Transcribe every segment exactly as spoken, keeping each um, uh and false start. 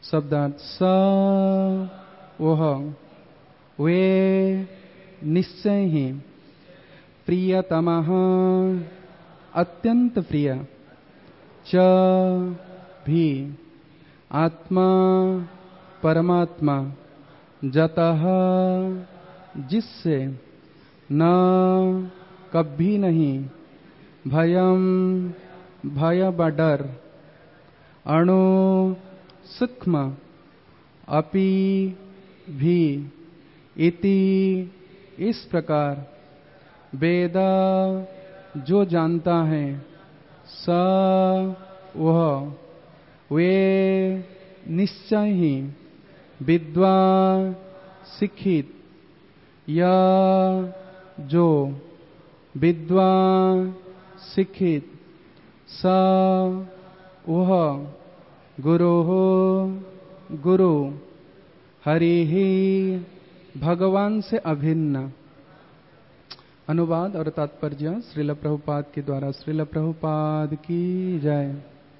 शब्दार्थ स वह वे निश्चय ही प्रियतमः अत्यंत प्रिय च भी आत्मा परमात्मा जतः जिससे न कभी नहीं भयम भय बडर अणु सूक्ष्म अपि भी इति इस प्रकार वेद जो जानता है स वह वे निश्चय ही विद्वान शिक्षित या जो विद्वान शिक्षित स वह गुरु गुरु हरि ही भगवान से अभिन्न। अनुवाद और तात्पर्य श्रील प्रभुपाद के द्वारा। श्रील प्रभुपाद की जय।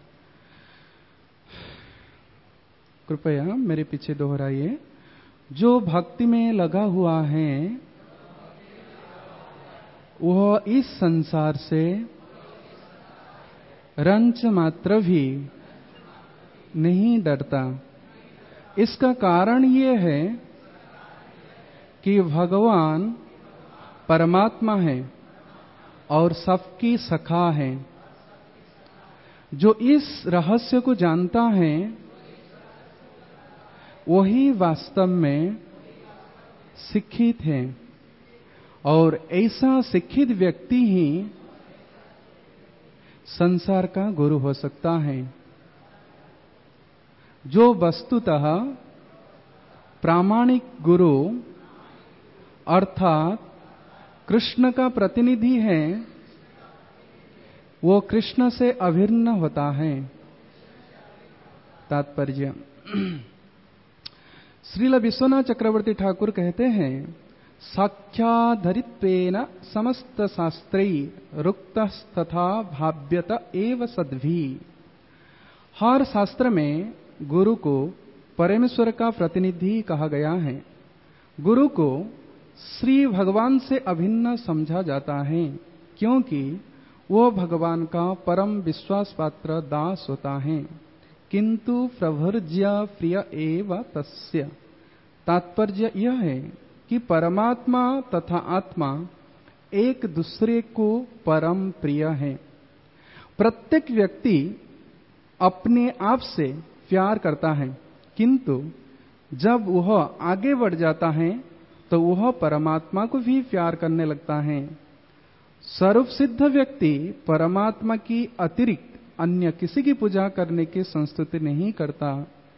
कृपया मेरे पीछे दोहराइए। जो भक्ति में लगा हुआ है वह इस संसार से रंच मात्र भी नहीं डरता। इसका कारण ये है कि भगवान परमात्मा है और सबकी सखा है। जो इस रहस्य को जानता है वही वास्तव में शिक्षित है और ऐसा शिक्षित व्यक्ति ही संसार का गुरु हो सकता है। जो वस्तुतः प्रामाणिक गुरु अर्थात कृष्ण का प्रतिनिधि है वो कृष्ण से अभिन्न होता है। तात्पर्य श्रील विश्वनाथ चक्रवर्ती ठाकुर कहते हैं साख्याधरित्वेन समस्त शास्त्रै रुक्तस्तथा भाव्यत एव सद्भी। हर शास्त्र में गुरु को परमेश्वर का प्रतिनिधि कहा गया है। गुरु को श्री भगवान से अभिन्न समझा जाता है क्योंकि वो भगवान का परम विश्वास पात्र दास होता है। किंतु प्रभुर्ज्य प्रिय एव तस्य। तात्पर्य यह है कि परमात्मा तथा आत्मा एक दूसरे को परम प्रिय है। प्रत्येक व्यक्ति अपने आप से प्यार करता है किंतु जब वह आगे बढ़ जाता है तो वह परमात्मा को भी प्यार करने लगता है। सर्व सिद्ध व्यक्ति परमात्मा की अतिरिक्त अन्य किसी की पूजा करने की संस्तुति नहीं करता।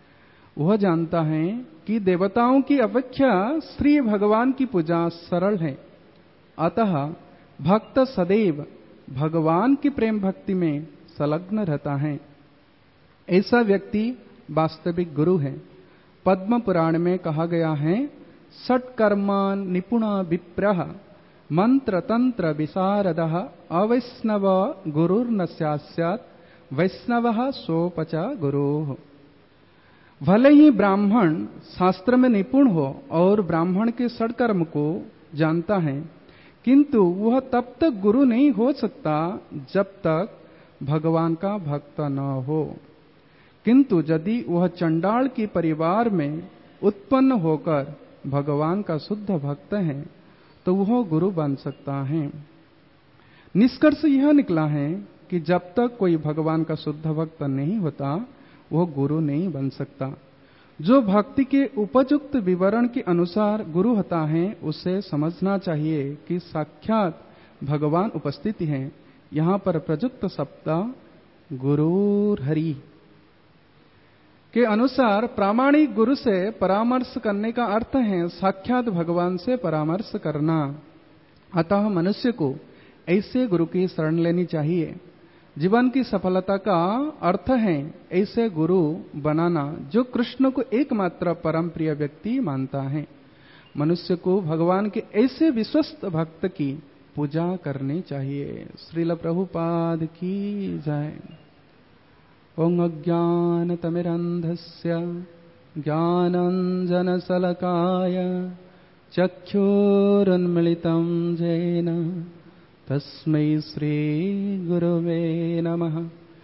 वह जानता है कि देवताओं की अपेक्षा श्री भगवान की पूजा सरल है। अतः भक्त सदैव भगवान की प्रेम भक्ति में संलग्न रहता है। ऐसा व्यक्ति वास्तविक गुरु है। पद्म पुराण में कहा गया है षट्कर्मान् निपुण विप्रः मंत्र तंत्र विशारदः अवैष्णव गुरुर्न स्यात् वैष्णवः सोपच गुरुः। भले ही ब्राह्मण शास्त्र में निपुण हो और ब्राह्मण के षट्कर्म को जानता है किंतु वह तब तक गुरु नहीं हो सकता जब तक भगवान का भक्त न हो। किंतु यदि वह चंडाल के परिवार में उत्पन्न होकर भगवान का शुद्ध भक्त है तो वह गुरु बन सकता है। निष्कर्ष यह निकला है कि जब तक कोई भगवान का शुद्ध भक्त नहीं होता वह गुरु नहीं बन सकता। जो भक्ति के उपयुक्त विवरण के अनुसार गुरु होता है उसे समझना चाहिए कि साक्षात भगवान उपस्थित हैं। यहाँ पर प्रयुक्त शब्द गुरुर हरि के अनुसार प्रामाणिक गुरु से परामर्श करने का अर्थ है साक्षात भगवान से परामर्श करना। अतः मनुष्य को ऐसे गुरु की शरण लेनी चाहिए। जीवन की सफलता का अर्थ है ऐसे गुरु बनाना जो कृष्ण को एकमात्र परम प्रिय व्यक्ति मानता है। मनुष्य को भगवान के ऐसे विश्वस्त भक्त की पूजा करनी चाहिए। श्रील प्रभुपाद की जय। ॐ अज्ञानतिमिरन्धस्य ज्ञानाञ्जनशलाकया चक्षुरुन्मीलितं येन तस्मै श्रीगुरवे नमः।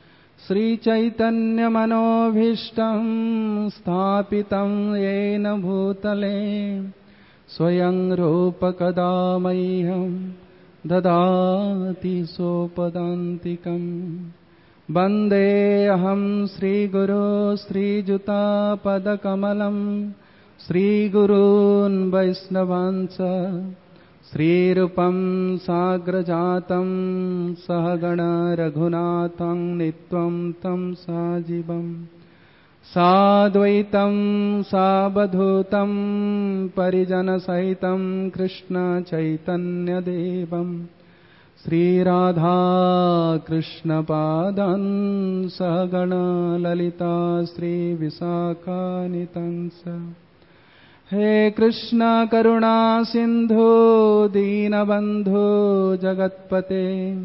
श्रीचैतन्यमनोभीष्टं स्थापितं येन भूतले स्वयं रूपकदा मह्यं ददाति सोपदान्तिकम्। वन्देऽहं श्रीगुरो श्रीयुतापदकमलं श्रीगुरून् वैष्णवांश्च श्रीरूपं साग्रजातं सहगण रघुनाथं नित्यं तं सजीवम् साद्वैतं सावधूतं परिजनसहितं कृष्ण चैतन्यदेवं श्रीराधा कृष्णपादान् सहगण ललिता श्रीविशाखान्वितांश्च। हे कृष्ण करुणा सिंधु दीनबंधु जगत्पते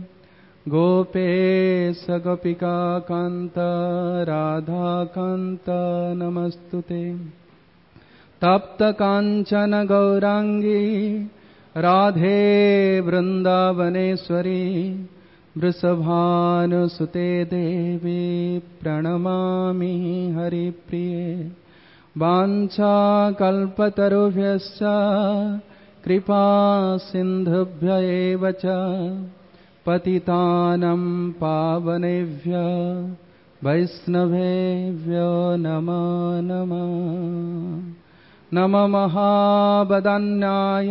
गोपेश गोपिका कांत राधा कांत नमस्तुते। तप्त कांचन गौरांगी राधे वृंदावनेश्वरी वृषभानुसुते देवी प्रणमामि हरिप्रिये। वाञ्छाकल्पतरुभ्यश्च कृपा सिन्धुभ्य एव च पतितानं पावनेभ्यो वैष्णवेभ्यो नमो नमः। नमः महावदन्याय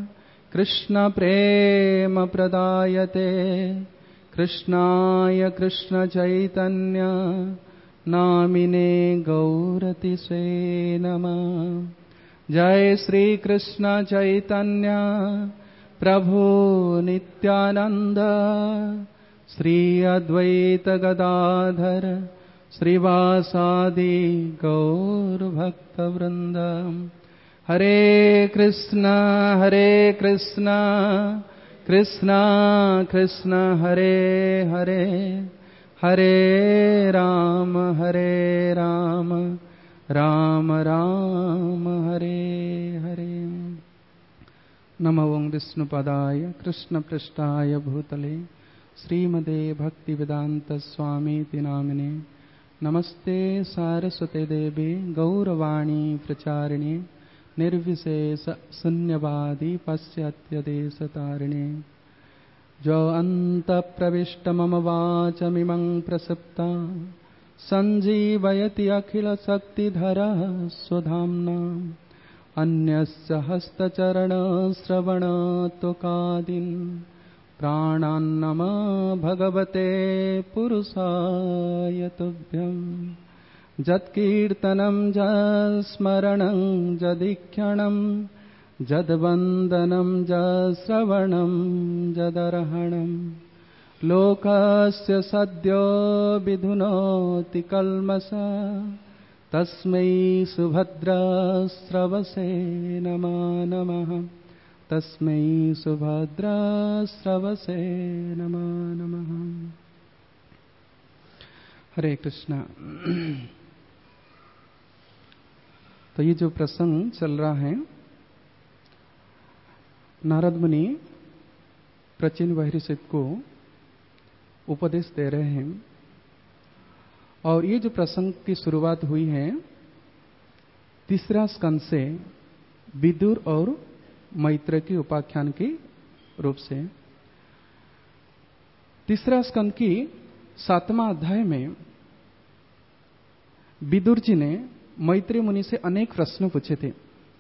कृष्णप्रेमप्रदायते कृष्णाय कृष्णचैतन्य नामिने गौरतिसे नमः। जय श्री कृष्ण चैतन्य प्रभु नित्यानंद श्री अद्वैत गदाधर श्रीवासादि गौर भक्त वृंद। हरे कृष्ण हरे कृष्ण कृष्ण कृष्ण हरे हरे हरे राम हरे राम राम राम हरे हरे। नमो विष्णुपदाय कृष्णपृष्ठाय भूतले श्रीमते भक्तिवेदांत स्वामीति नामिने नमस्ते सारस्वते देवे गौरवाणी प्रचारिणे निर्विशेष शून्यवादी पाश्चात्यदेशतारिणे। जो अंत प्रविष्ट मम वाचमिमं प्रसुप्ता संजीवयति अखिल शक्तिधरः स्वधाम्ना। अन्यस्य हस्तचरण श्रवण तुकादीन् प्राणान्नमो भगवते पुरुषाय तुभ्यम्। जत्कीर्तनं जत्स्मरणं जदिक्षणं जद्वन्दनं जश्रवणं जदर्हणं लोकस्य सद्यो विधुनोति कल्मषः तस्मै सुभद्राश्रवसे नमो नमः। तस्मै सुभद्राश्रवसे नमो नमः। हरे कृष्णा। तो ये जो प्रसंग चल रहा है, नारद मुनि प्राचीन बहिर्षित को उपदेश दे रहे हैं। और ये जो प्रसंग की शुरुआत हुई है तीसरा स्कंद से विदुर और मैत्रेय की उपाख्यान के रूप से। तीसरा स्कंद की सातवां अध्याय में विदुर जी ने मैत्रेय मुनि से अनेक प्रश्न पूछे थे।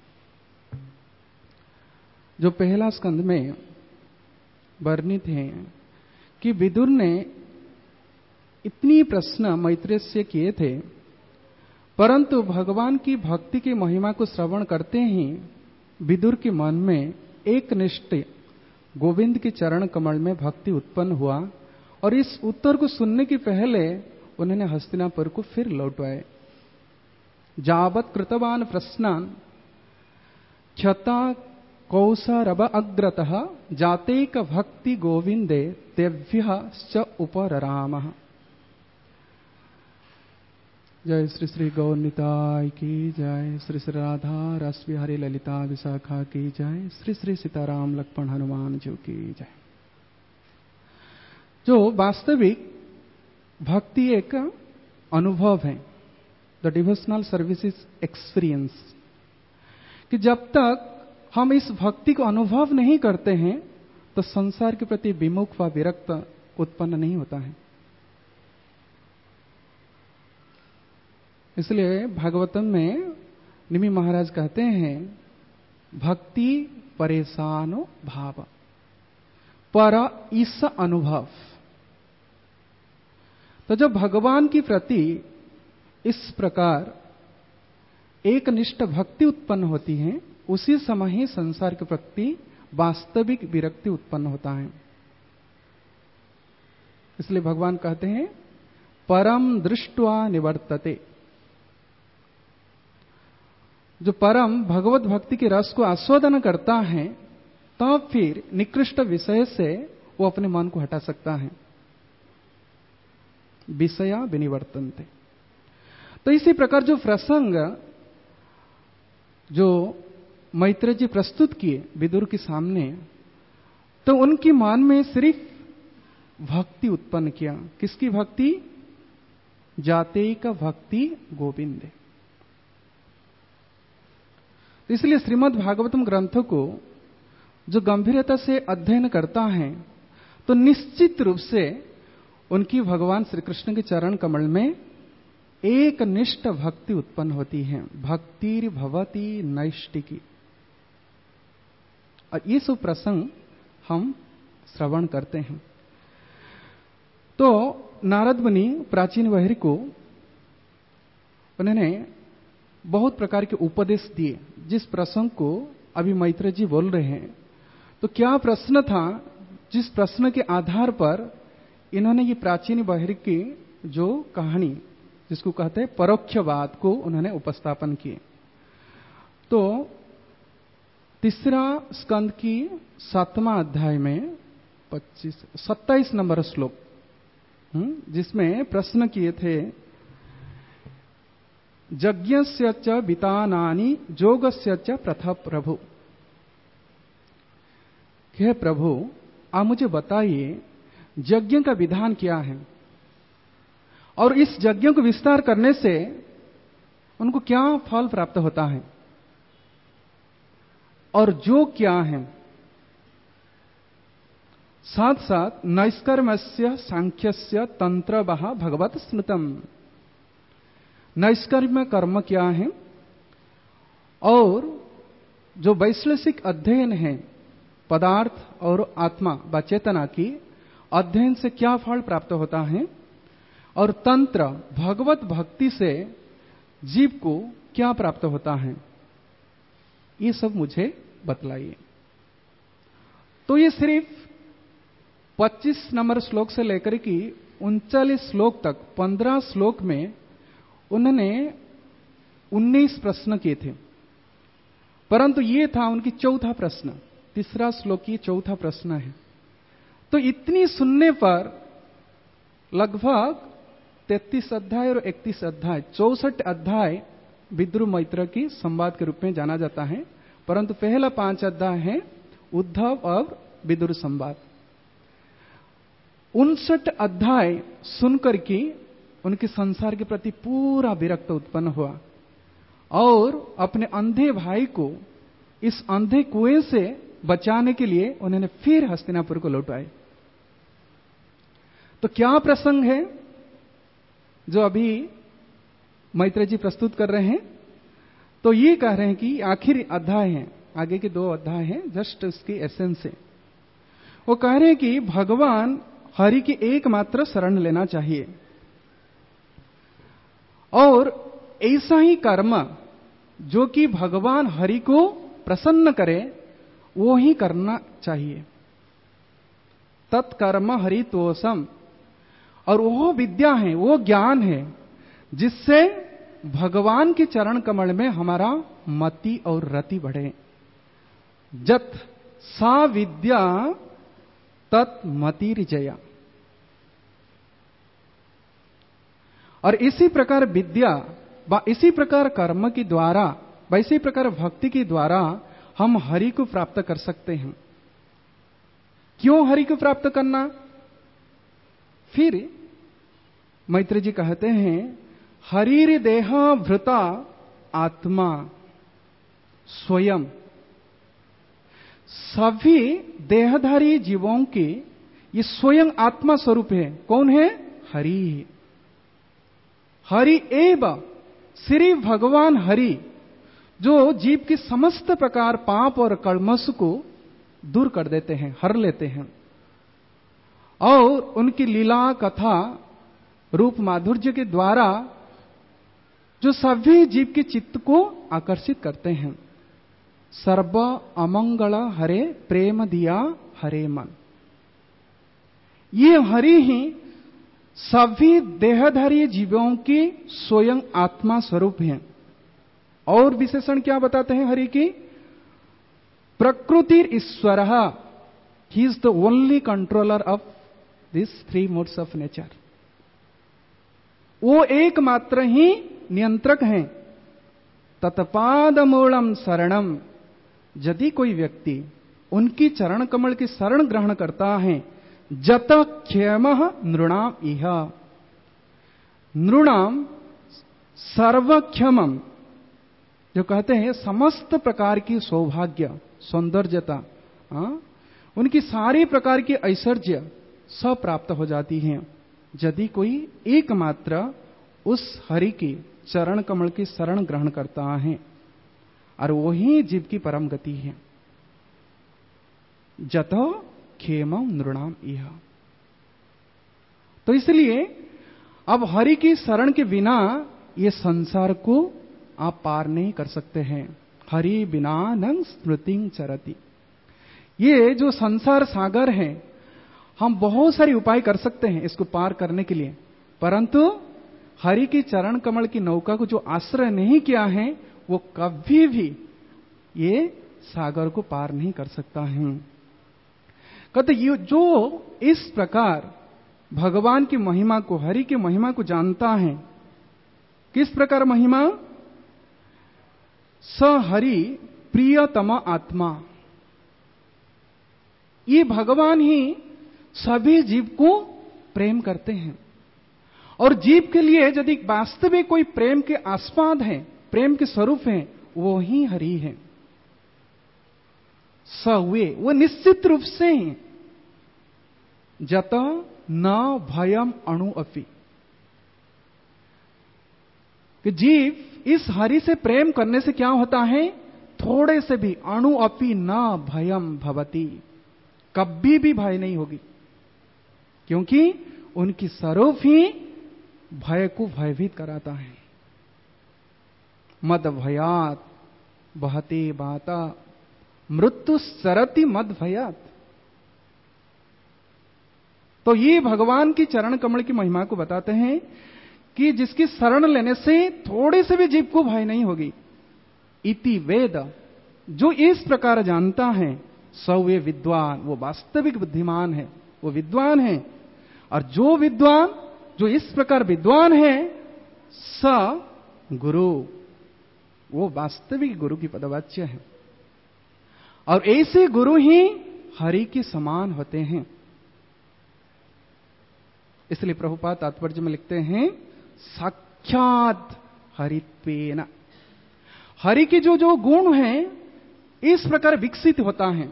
जो पहला स्कंद में वर्णित है कि विदुर ने इतनी प्रश्न मैत्रेय से किए थे, परंतु भगवान की भक्ति की महिमा को श्रवण करते ही विदुर के मन में एक निष्ठ गोविंद के चरण कमल में भक्ति उत्पन्न हुआ। और इस उत्तर को सुनने के पहले उन्होंने हस्तिनापुर को फिर लौटवाए। जावत कृतवान प्रश्नान क्षता कौसरव अग्रतः जातेक भक्ति गोविंदे तेभ्यः च उपररामः। जय श्री श्री गौर निताय की जय। श्री श्री राधा रस बिहारी ललिता विशाखा की जय। श्री श्री सीताराम लक्ष्मण हनुमान जी की जय। जो वास्तविक भक्ति एक अनुभव है, द डिवोशनल सर्विसेज एक्सपीरियंस, कि जब तक हम इस भक्ति को अनुभव नहीं करते हैं तो संसार के प्रति विमुख व विरक्त उत्पन्न नहीं होता है। इसलिए भागवतम में निमि महाराज कहते हैं, भक्ति परेशानो भाव पर इस अनुभव। तो जब भगवान की प्रति इस प्रकार एक निष्ठ भक्ति उत्पन्न होती है, उसी समय ही संसार के प्रति वास्तविक विरक्ति उत्पन्न होता है। इसलिए भगवान कहते हैं, परम दृष्ट्वा निवर्तते। जो परम भगवत भक्ति के रस को आस्वादन करता है, तब तो फिर निकृष्ट विषय से वो अपने मन को हटा सकता है। विषया विनिवर्तन्ते। तो इसी प्रकार जो प्रसंग जो मैत्रेय जी प्रस्तुत किए विदुर के सामने, तो उनके मन में सिर्फ भक्ति उत्पन्न किया। किसकी भक्ति? जाते का भक्ति गोविंद। इसलिए श्रीमद् भागवतम ग्रंथ को जो गंभीरता से अध्ययन करता है, तो निश्चित रूप से उनकी भगवान श्री कृष्ण के चरण कमल में एक निष्ठ भक्ति उत्पन्न होती है। भक्ति भवती नैष्टिकी। और ये सब प्रसंग हम श्रवण करते हैं। तो नारद मुनि प्राचीन बहिर को उन्होंने बहुत प्रकार के उपदेश दिए। जिस प्रसंग को अभी मैत्रेय जी बोल रहे हैं, तो क्या प्रश्न था जिस प्रश्न के आधार पर इन्होंने ये प्राचीन बहिर की जो कहानी, जिसको कहते हैं परोक्षवाद, को उन्होंने उपस्थापन किए। तो तीसरा स्कंद की सातवां अध्याय में पच्चीस सत्ताईस नंबर श्लोक, जिसमें प्रश्न किए थे, यज्ञस्य च वितानानि योगस्य च प्रथ प्रभु। हे प्रभु, आप मुझे बताइए यज्ञ का विधान क्या है, और इस यज्ञ को विस्तार करने से उनको क्या फल प्राप्त होता है, और जो क्या है। साथ साथ नैष्कर्म्यस्य सांख्यस्य तंत्र वह भगवत स्मृतम। नैष्कर्म्य कर्म क्या है, और जो वैश्लेषिक अध्ययन है पदार्थ और आत्मा व चेतना की, अध्ययन से क्या फल प्राप्त होता है, और तंत्र भगवत भक्ति से जीव को क्या प्राप्त होता है, ये सब मुझे बतलाइए। तो ये सिर्फ पच्चीस नंबर श्लोक से लेकर के उनचालीस श्लोक तक, पंद्रह श्लोक में उन्होंने उन्नीस प्रश्न किए थे। परंतु ये था उनकी चौथा प्रश्न, तीसरा श्लोक की चौथा प्रश्न है। तो इतनी सुनने पर लगभग तैतीस अध्याय और इकतीस अध्याय, चौसठ अध्याय विदुर मैत्रेय की संवाद के रूप में जाना जाता है। परंतु पहला पांच अध्याय है उद्धव और विदुर संवाद। उनसठ अध्याय सुनकर के उनके संसार के प्रति पूरा विरक्त उत्पन्न हुआ, और अपने अंधे भाई को इस अंधे कुएं से बचाने के लिए उन्होंने फिर हस्तिनापुर को लौटाए। तो क्या प्रसंग है जो अभी मैत्रेय जी प्रस्तुत कर रहे हैं? तो ये कह रहे हैं कि आखिरी अध्याय है, आगे के दो अध्याय हैं, जस्ट उसकी एसेंस है। वो कह रहे हैं कि भगवान हरि की एकमात्र शरण लेना चाहिए, और ऐसा ही कर्म जो कि भगवान हरि को प्रसन्न करे, वो ही करना चाहिए। तत्कर्म हरितोषम। और वो विद्या है, वो ज्ञान है, जिससे भगवान के चरण कमल में हमारा मति और रति बढ़े। जत सा विद्या तत् मतिर्जया। और इसी प्रकार विद्या व इसी प्रकार कर्म के द्वारा व इसी प्रकार भक्ति के द्वारा हम हरि को प्राप्त कर सकते हैं। क्यों हरि को प्राप्त करना? फिर मैत्री जी कहते हैं, हरिर देह भृता आत्मा स्वयं। सभी देहधारी जीवों के ये स्वयं आत्मा स्वरूप है। कौन है? हरि। हरि एव, श्री भगवान हरि, जो जीव की समस्त प्रकार पाप और कलमश को दूर कर देते हैं, हर लेते हैं, और उनकी लीला कथा रूप माधुर्य के द्वारा जो सभी जीव के चित्त को आकर्षित करते हैं। सर्व अमंगल हरे प्रेम दिया हरे मन। ये हरि ही सभी देहधारी जीवों की स्वयं आत्मा स्वरूप हैं। और विशेषण क्या बताते हैं हरि की? प्रकृति ईश्वर, he is the only controller of this three modes of nature. वो एकमात्र ही नियंत्रक हैं। तत्पाद मूलम शरणम, यदि कोई व्यक्ति उनकी चरण कमल की शरण ग्रहण करता है, जत क्षम नृणाम इह, नृणाम सर्वक्षमम, जो कहते हैं समस्त प्रकार की सौभाग्य सौंदर्यता, उनकी सारी प्रकार की ऐश्वर्य सब प्राप्त हो जाती है यदि कोई एकमात्र उस हरि की चरण कमल की शरण ग्रहण करता है, और वही जीव की परम गति है। जतो खेमं नृणाम इह। तो इसलिए अब हरि की शरण के बिना ये संसार को आप पार नहीं कर सकते हैं। हरि बिना नंग स्मृतिं चरति। ये जो संसार सागर है, हम बहुत सारे उपाय कर सकते हैं इसको पार करने के लिए, परंतु हरि की चरण कमल की नौका को जो आश्रय नहीं किया है, वो कभी भी ये सागर को पार नहीं कर सकता है। कहते ये जो इस प्रकार भगवान की महिमा को, हरि की महिमा को जानता है, किस प्रकार महिमा? स हरि प्रियतम आत्मा। ये भगवान ही सभी जीव को प्रेम करते हैं, और जीव के लिए यदि वास्तविक कोई प्रेम के आस्पद है, प्रेम के स्वरूप है, वो ही हरि है। स वे, वो निश्चित रूप से हैं। जत न भयम अणु अपि, कि जीव इस हरि से प्रेम करने से क्या होता है? थोड़े से भी अणु अपि न भयम भवति, कभी भी भय नहीं होगी, क्योंकि उनकी स्वरूप ही भय को भयभीत कराता है। मद भयात बहते बाता मृत्यु सरति मद भयात। तो ये भगवान की चरण कमल की महिमा को बताते हैं कि जिसकी शरण लेने से थोड़े से भी जीव को भय नहीं होगी। इति वेद, जो इस प्रकार जानता है, सवे विद्वान, वो वास्तविक बुद्धिमान है, वो विद्वान है। और जो विद्वान, जो इस प्रकार विद्वान है, स गुरु, वो वास्तविक गुरु की पदवाच्य है। और ऐसे गुरु ही हरि के समान होते हैं। इसलिए प्रभुपाद तात्पर्य में लिखते हैं, साक्षात हरित्वेन, हरि के जो जो गुण हैं इस प्रकार विकसित होता है।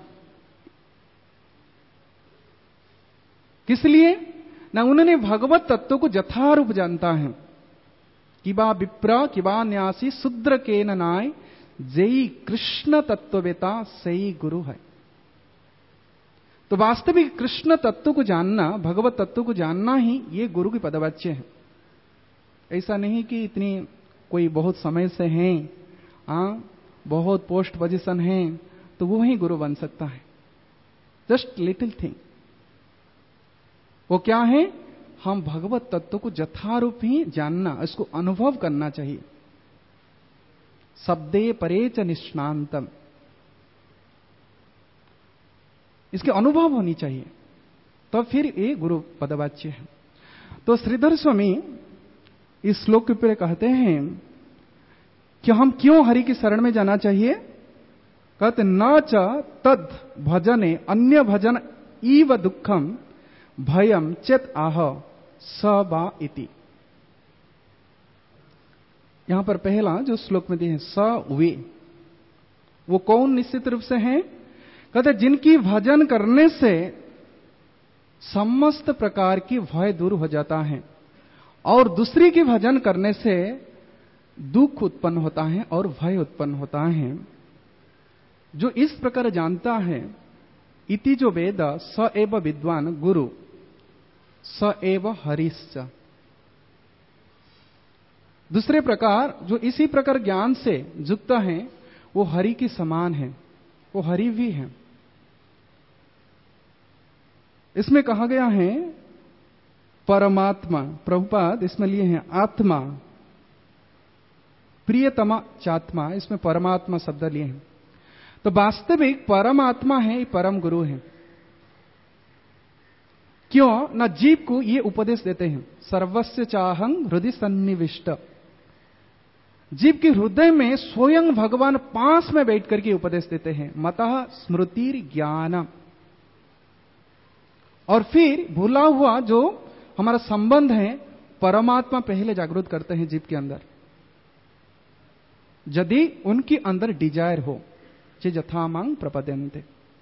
किस लिए? ना उन्होंने भगवत तत्व को यथारूप जानता है। किबा विप्र किबा न्यासी शूद्र के नाय, जयी कृष्ण तत्ववेता सही गुरु है। तो वास्तविक कृष्ण तत्व को जानना, भगवत तत्व को जानना ही ये गुरु की पदवाच्य है। ऐसा नहीं कि इतनी कोई बहुत समय से हैं, हाँ बहुत पोस्ट पोजीशन है तो वो ही गुरु बन सकता है। Just little thing. वो क्या है? हम भगवत तत्व को यथारूप ही जानना, इसको अनुभव करना चाहिए। शब्दे परेच निष्णांतम, इसके अनुभव होनी चाहिए, तो फिर ये गुरु पदवाच्य है। तो श्रीधर स्वामी इस श्लोक के ऊपर कहते हैं कि हम क्यों हरि की शरण में जाना चाहिए। कहते न च तद भजने अन्य भजन इव दुखम भयम चेत आह स बा इति। यहां पर पहला जो श्लोक में दिए हैं स वे, वो कौन निश्चित रूप से हैं। कहते जिनकी भजन करने से समस्त प्रकार की भय दूर हो जाता है और दूसरी की भजन करने से दुख उत्पन्न होता है और भय उत्पन्न होता है। जो इस प्रकार जानता है, इति जो वेद स एव विद्वान गुरु स एव हरिश्च। दूसरे प्रकार जो इसी प्रकार ज्ञान से युक्त है वो हरि की समान है, वो हरि भी है। इसमें कहा गया है परमात्मा, प्रभुपाद इसमें लिए हैं आत्मा, प्रियतमा चात्मा, इसमें परमात्मा शब्द लिए हैं। तो वास्तविक परमात्मा है, परम गुरु है। क्यों न जीव को ये उपदेश देते हैं सर्वस्य चाहं हृदय सन्निविष्ट। जीव के हृदय में स्वयं भगवान पास में बैठ करके उपदेश देते हैं मतः स्मृति ज्ञान। और फिर भूला हुआ जो हमारा संबंध है परमात्मा पहले जागृत करते हैं जीव के अंदर, यदि उनके अंदर डिजायर हो जे यथामांग प्रपद्यन्ते।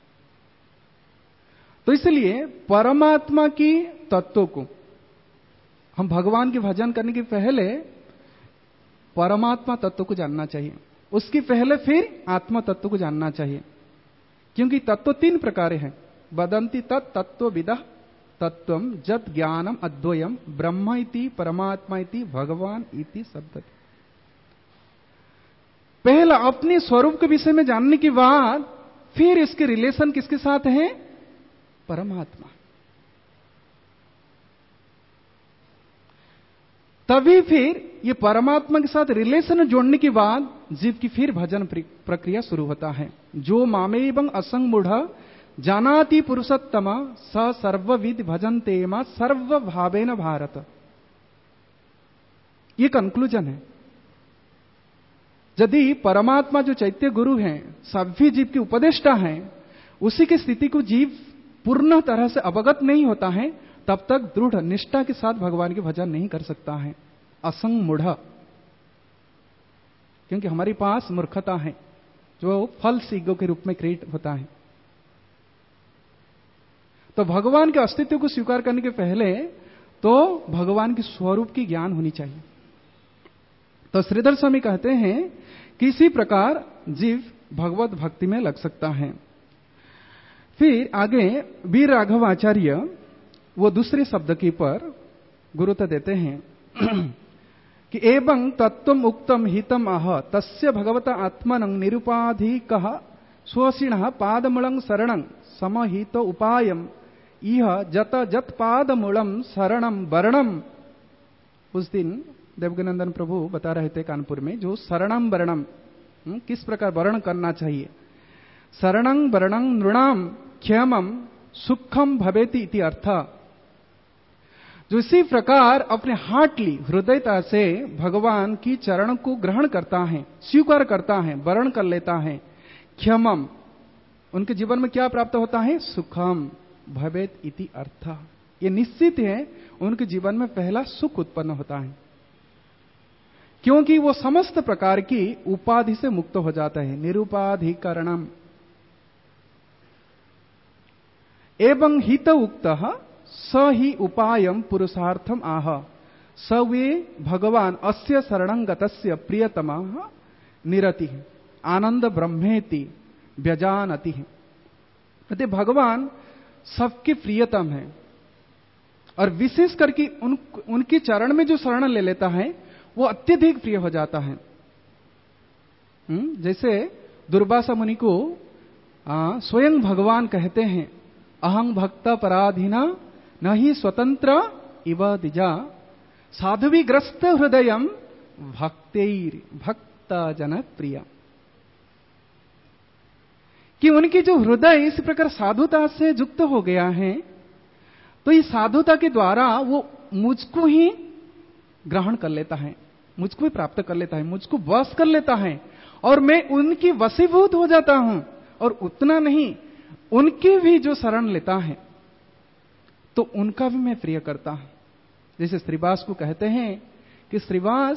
तो इसलिए परमात्मा की तत्व को हम भगवान के भजन करने के पहले परमात्मा तत्व को जानना चाहिए, उसके पहले फिर आत्मा तत्व को जानना चाहिए। क्योंकि तत्व तीन प्रकार हैं, वदंती तत् तत्व विदः तत्वम जत ज्ञानम अद्वयम ब्रह्म इति परमात्मा इति भगवान इति शब्द। पहला अपने स्वरूप के विषय में जानने के बाद फिर इसके रिलेशन किसके साथ है, परमात्मा। तभी फिर ये परमात्मा के साथ रिलेशन जोड़ने के बाद जीव की फिर भजन प्रक्रिया शुरू होता है। जो मामेवं असंग मूढ़ जानाति पुरुषोत्तम स सर्वविद भजन्ते मा सर्व भावेन भारत। ये कंक्लूजन है। यदि परमात्मा जो चैत्य गुरु हैं, सभी जीव के उपदेष्टा हैं, उसी की स्थिति को जीव पूर्ण तरह से अवगत नहीं होता है, तब तक दृढ़ निष्ठा के साथ भगवान के भजन नहीं कर सकता है। असंग मूढ़, क्योंकि हमारे पास मूर्खता है जो फल्स ईगो के रूप में क्रिएट होता है। तो भगवान के अस्तित्व को स्वीकार करने के पहले तो भगवान के स्वरूप की ज्ञान होनी चाहिए। तो श्रीधर स्वामी कहते हैं कि इसी प्रकार जीव भगवत भक्ति में लग सकता है। फिर आगे वीर राघव आचार्य वो दूसरे शब्द के पर गुरुत्व देते हैं कि एवं तत्वम उक्तम हितम आह तस्य भगवता आत्मनं निरुपाधिकः स्वसिणः पादमूलं शरणं समहित उपायम इह जत जत पादमूलम शरणम वर्णम। उस दिन देवगनंदन प्रभु बता रहे थे कानपुर में, जो शरणम वर्णम किस प्रकार वर्ण करना चाहिए। शरणं वर्णं नृणाम क्षमम सुखम भवेति इति अर्थ। जो इसी प्रकार अपने हार्टली हृदयता से भगवान की चरण को ग्रहण करता है, स्वीकार करता है, वर्ण कर लेता है, क्षमम उनके जीवन में क्या प्राप्त होता है, सुखम भवेत इति अर्थ। ये निश्चित है उनके जीवन में पहला सुख उत्पन्न होता है, क्योंकि वो समस्त प्रकार की उपाधि से मुक्त हो जाता है। निरुपाधिकरणम एवं हित उक्त स ही उपायम पुरुषार्थम आह स वे भगवान अस्य शरणं गतस्य प्रियतमा निरति आनंद ब्रह्मेति व्यजानति। कहते भगवान सबके प्रियतम है और विशेष करके उन उनके चरण में जो शरण ले लेता है वो अत्यधिक प्रिय हो जाता है। जैसे दुर्वासा मुनि को आ, स्वयं भगवान कहते हैं अहं भक्त पराधीना न ही स्वतंत्र इव दिजा साधुविग्रस्त हृदयम भक्तेर भक्त जन प्रिय। कि उनकी जो हृदय इस प्रकार साधुता से युक्त हो गया है, तो इस साधुता के द्वारा वो मुझको ही ग्रहण कर लेता है, मुझको भी प्राप्त कर लेता है, मुझको वश कर लेता है और मैं उनकी वशीभूत हो जाता हूं। और उतना नहीं, उनकी भी जो शरण लेता है तो उनका भी मैं प्रिय करता हूं। जैसे श्रीवास को कहते हैं कि श्रीवास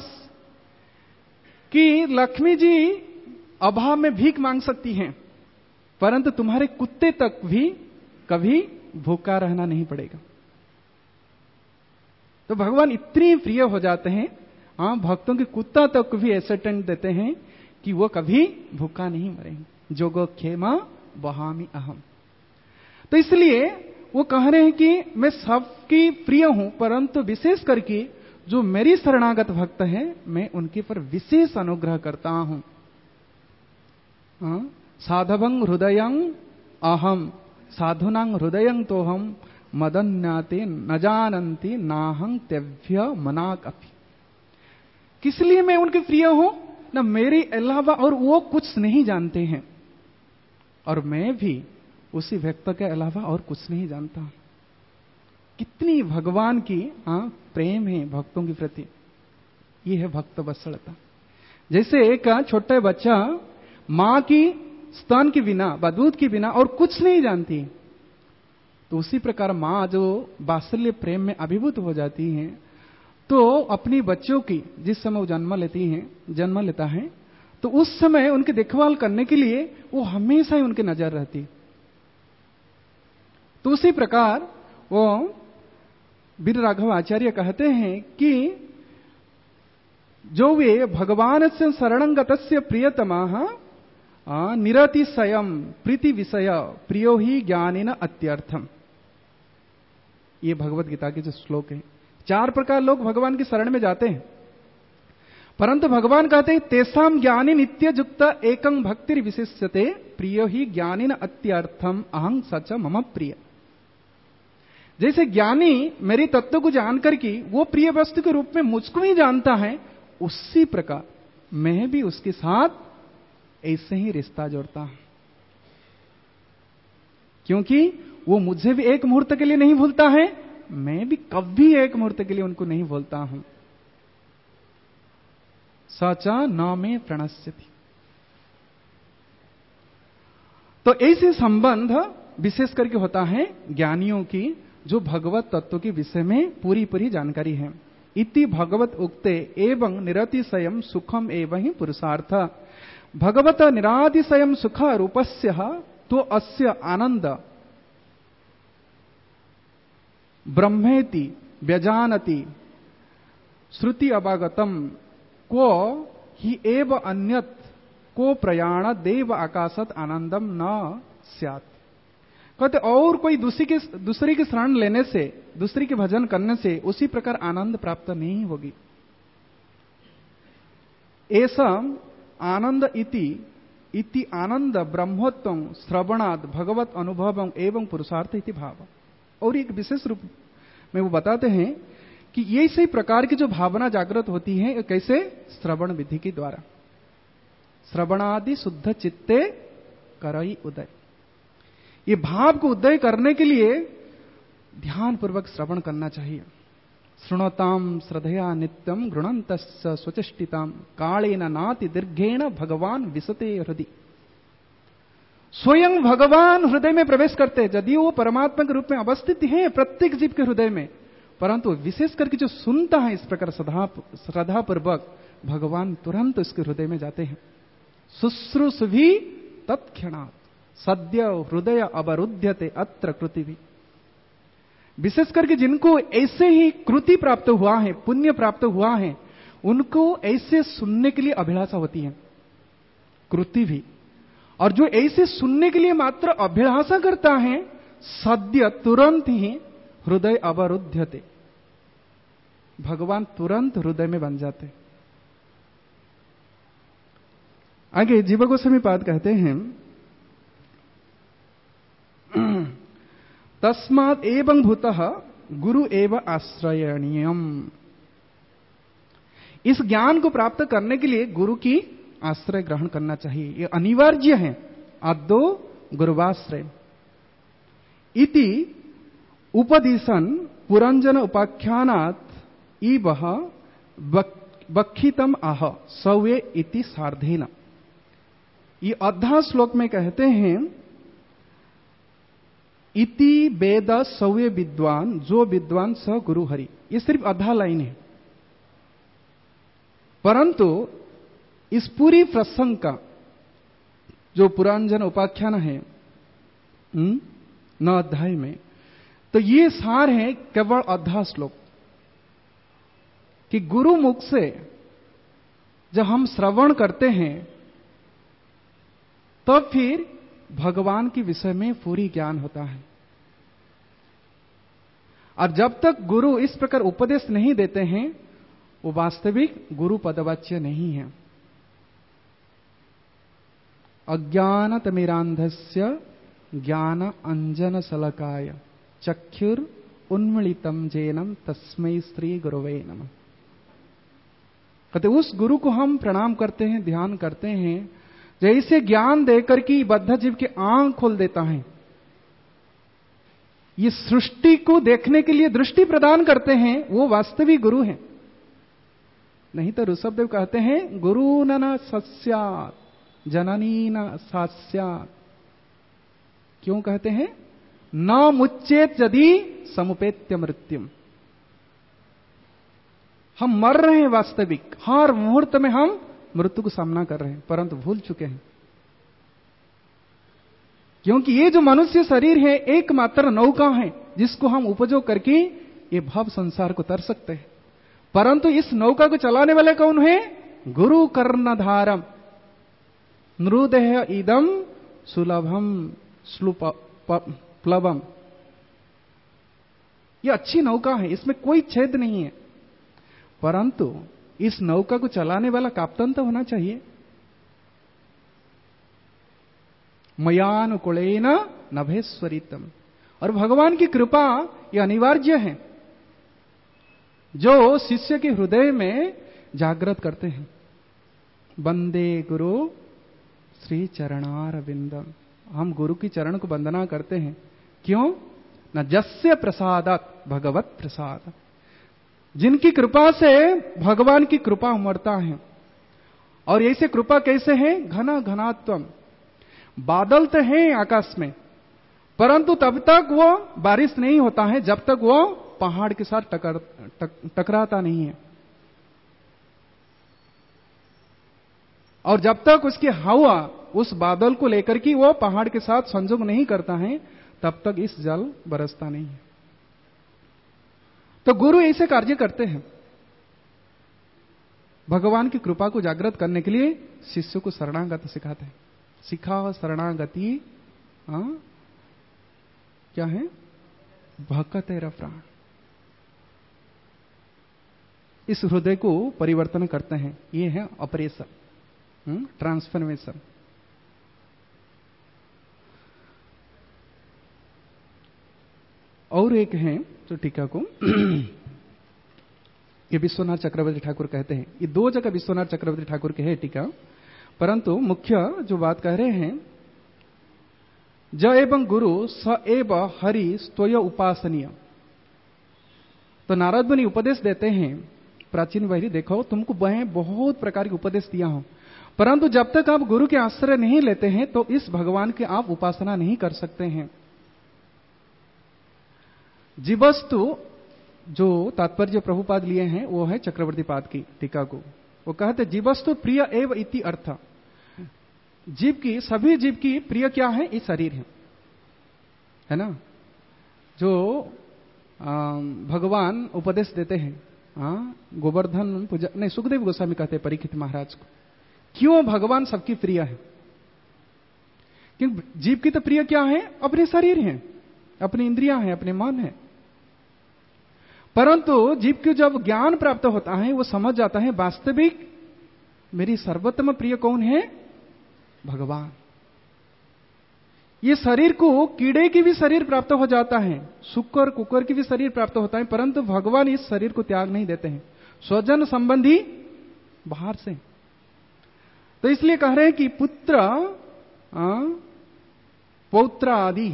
कि लक्ष्मी जी अभाव में भीख मांग सकती हैं, परंतु तुम्हारे कुत्ते तक भी कभी भूखा रहना नहीं पड़ेगा। तो भगवान इतने प्रिय हो जाते हैं, हाँ, भक्तों के कुत्ता तक भी ऐसे टेंट देते हैं कि वो कभी भूखा नहीं मरेंगे। जोगो खेमा बहामी अहम। तो इसलिए वो कह रहे हैं कि मैं सबकी प्रिय हूं, परंतु विशेष करके जो मेरी शरणागत भक्त है मैं उनके पर विशेष अनुग्रह करता हूं। हाँ? साधवं हृदयं अहम साधुनां हृदयं तो हम मदन्याते न जानन्ति नाहं तेभ्य मनाक अपि। किस लिए मैं उनके प्रिय हूं? न मेरे अलावा और वो कुछ नहीं जानते हैं, और मैं भी उसी व्यक्ति के अलावा और कुछ नहीं जानता। कितनी भगवान की हाँ प्रेम है भक्तों के प्रति। ये है भक्त वत्सलता। जैसे एक छोटा बच्चा मां की स्तन के बिना, दूध के बिना और कुछ नहीं जानती, तो उसी प्रकार मां जो वात्सल्य प्रेम में अभिभूत हो जाती है, तो अपनी बच्चों की जिस समय वो जन्म लेती हैं जन्म लेता है तो उस समय उनकी देखभाल करने के लिए वो हमेशा ही उनकी नजर रहती। तो उसी प्रकार वो वीर राघव आचार्य कहते हैं कि जो वे भगवान से शरणंगतस्य प्रियतमः निरतिशयम प्रीति विषय प्रियो ही ज्ञानेन अत्यर्थम। ये भगवत गीता के जो श्लोक है। चार प्रकार लोग भगवान की शरण में जाते हैं, परंतु भगवान कहते हैं तेसाम ज्ञानी नित्य युक्त एकं भक्ति विशिष्यते प्रियो ही ज्ञानेन अत्यर्थम अहं सच मम प्रिय। जैसे ज्ञानी मेरे तत्व को जानकर के वो प्रिय वस्तु के रूप में मुझको ही जानता है, उसी प्रकार मैं भी उसके साथ ऐसे ही रिश्ता जोड़ता हूं, क्योंकि वो मुझे भी एक मुहूर्त के लिए नहीं भूलता है, मैं भी कभी एक मुहूर्त के लिए उनको नहीं भूलता हूं। सचा न में प्रणश्यति। तो ऐसे संबंध विशेष करके होता है ज्ञानियों की, जो भगवत तत्व के विषय में पूरी पूरी जानकारी है। इति भगवत उक्ते एवं निरतिशयम सुखम एवं ही पुरुषार्थ। भगवत निरातिशयम सुख रूपस्य तो अस्य आनंद ब्रह्मेति व्यजानति श्रुति अवगतम को ही एव अन्यत को प्रयाण देव आकाशत आनंदम न स्यात्। कहते और कोई दूसरी के दूसरे की शरण लेने से, दूसरी के भजन करने से उसी प्रकार आनंद प्राप्त नहीं होगी। ऐसा आनंद इति इति आनंद ब्रह्मोत्तम श्रवणाद भगवत अनुभव एवं पुरुषार्थ इति भाव। और एक विशेष रूप में वो बताते हैं कि ये इसी प्रकार की जो भावना जागृत होती है कैसे? श्रवण विधि के द्वारा। श्रवणादि शुद्ध चित्ते करई उदय। ये भाव को उदय करने के लिए ध्यान पूर्वक श्रवण करना चाहिए। श्रृणोताम श्रद्धया नित्यम गृणन्तस्य स्वचेष्टिताम कालेन नाति दीर्घेण भगवान विशते हृदय। स्वयं भगवान हृदय में प्रवेश करते हैं, यदि वो परमात्मा के रूप में अवस्थित है प्रत्येक जीव के हृदय में, परंतु विशेष करके जो सुनता है इस प्रकार श्रद्धा पूर्वक, भगवान तुरंत उसके हृदय में जाते हैं। शुश्रूष भी तत्क्षणात् सद्य हृदय अवरुध्यते अत्र कृति भी। विशेष करके जिनको ऐसे ही कृति प्राप्त हुआ है, पुण्य प्राप्त हुआ है, उनको ऐसे सुनने के लिए अभिलाषा होती है, कृति भी। और जो ऐसे सुनने के लिए मात्र अभिलाषा करता है, सद्य तुरंत ही हृदय अवरुध्यते, भगवान तुरंत हृदय में बन जाते। आगे जीव गोस्वामी पाद कहते हैं तस्मात् एवं भूतः गुरु एव आश्रयणीयम। इस ज्ञान को प्राप्त करने के लिए गुरु की आश्रय ग्रहण करना चाहिए, ये अनिवार्य है। अद्दो गुरुवाश्रय इति उपदिशन पुरंजन उपाख्यानात् इवह बक्षितम आह सवे इति सार्धेन। ये अद्धा श्लोक में कहते हैं इति वेद सवे विद्वान, जो विद्वान स गुरु हरि। ये सिर्फ आधा लाइन है, परंतु इस पूरी प्रसंग का जो पुरांजन उपाख्यान है नौ अध्याय में, तो ये सार है केवल आधा श्लोक कि गुरु मुख से जब हम श्रवण करते हैं तब तो फिर भगवान के विषय में पूरी ज्ञान होता है। और जब तक गुरु इस प्रकार उपदेश नहीं देते हैं वो वास्तविक गुरु पदवाच्य नहीं है। अज्ञानतिमिरान्धस्य ज्ञान अंजन शलाकाय चक्षुर उन्मीलितम जेनम तस्मै श्री गुरुवे नमः। कहते उस गुरु को हम प्रणाम करते हैं, ध्यान करते हैं, जैसे ज्ञान देकर की बद्ध जीव की आंख खोल देता है, ये सृष्टि को देखने के लिए दृष्टि प्रदान करते हैं, वो वास्तविक गुरु हैं। नहीं तो ऋषभदेव कहते हैं गुरु न सस्यात् जननी न सास्यात्। क्यों कहते हैं? न मुच्चेत यदि समुपेत्य मृत्युम। हम मर रहे हैं वास्तविक, हर मुहूर्त में हम मृत्यु को सामना कर रहे हैं, परंतु भूल चुके हैं। क्योंकि ये जो मनुष्य शरीर है एकमात्र नौका है जिसको हम उपयोग करके ये भव संसार को तर सकते हैं, परंतु इस नौका को चलाने वाले कौन है? गुरु कर्णधारम नृदेह इदम सुलभम प्लवम। ये अच्छी नौका है, इसमें कोई छेद नहीं है, परंतु इस नौका को चलाने वाला कैप्टन तो होना चाहिए। मयानुकूलेन नभेश्वरितम। और भगवान की कृपा यह अनिवार्य है जो शिष्य के हृदय में जागृत करते हैं। वंदे गुरु श्री चरणारविंदम। हम गुरु की चरण को वंदना करते हैं। क्यों? न जस्य प्रसादात भगवत प्रसाद। जिनकी कृपा से भगवान की कृपा उमड़ता है। और ऐसे कृपा कैसे है? घना घनात्वम। बादल तो है आकाश में, परंतु तब तक वो बारिश नहीं होता है जब तक वो पहाड़ के साथ टकर टक, टकराता नहीं है। और जब तक उसकी हवा उस बादल को लेकर के वो पहाड़ के साथ संयोग नहीं करता है तब तक इस जल बरसता नहीं है। तो गुरु ऐसे कार्य करते हैं। भगवान की कृपा को जागृत करने के लिए शिष्य को शरणागत सिखाते हैं। सिखा शरणागति हाँ क्या है? भक्त तेरा प्राण। इस हृदय को परिवर्तन करते हैं। ये है ऑपरेशन, ट्रांसफॉर्मेशन। और एक है जो टीका को ये विश्वनाथ चक्रवर्ती ठाकुर कहते हैं। ये दो जगह विश्वनाथ चक्रवर्ती ठाकुर के है टीका, परंतु मुख्य जो बात कह रहे हैं, ज एवं गुरु स एव हरि स्तोय उपासनीय। तो नारद मुनि उपदेश देते हैं, प्राचीन वैरी देखो तुमको मैं बहुत प्रकार के उपदेश दिया हूं, परंतु जब तक आप गुरु के आश्रय नहीं लेते हैं तो इस भगवान की आप उपासना नहीं कर सकते हैं। जीवस्तु जो तात्पर्य प्रभुपाद लिए हैं वो है चक्रवर्ती पाद की टीका को। वो कहते जीवस्तु प्रिय एव इति अर्थ। जीव की, सभी जीव की प्रिय क्या है? इस शरीर है, है ना। जो आ, भगवान उपदेश देते हैं, हाँ गोवर्धन पूजा नहीं, सुखदेव गोस्वामी कहते हैं परीक्षित महाराज को, क्यों भगवान सबकी प्रिय है? क्योंकि जीव की तो प्रिय क्या है? अपने शरीर है, अपनी इंद्रियां हैं, अपने मन है। परंतु जीव को जब ज्ञान प्राप्त होता है वो समझ जाता है वास्तविक मेरी सर्वोत्तम प्रिय कौन है? भगवान। ये शरीर को कीड़े की भी शरीर प्राप्त हो जाता है, शुक्र कुकर की भी शरीर प्राप्त होता है, परंतु भगवान इस शरीर को त्याग नहीं देते हैं। स्वजन संबंधी बाहर से। तो इसलिए कह रहे हैं कि पुत्र पौत्र आदि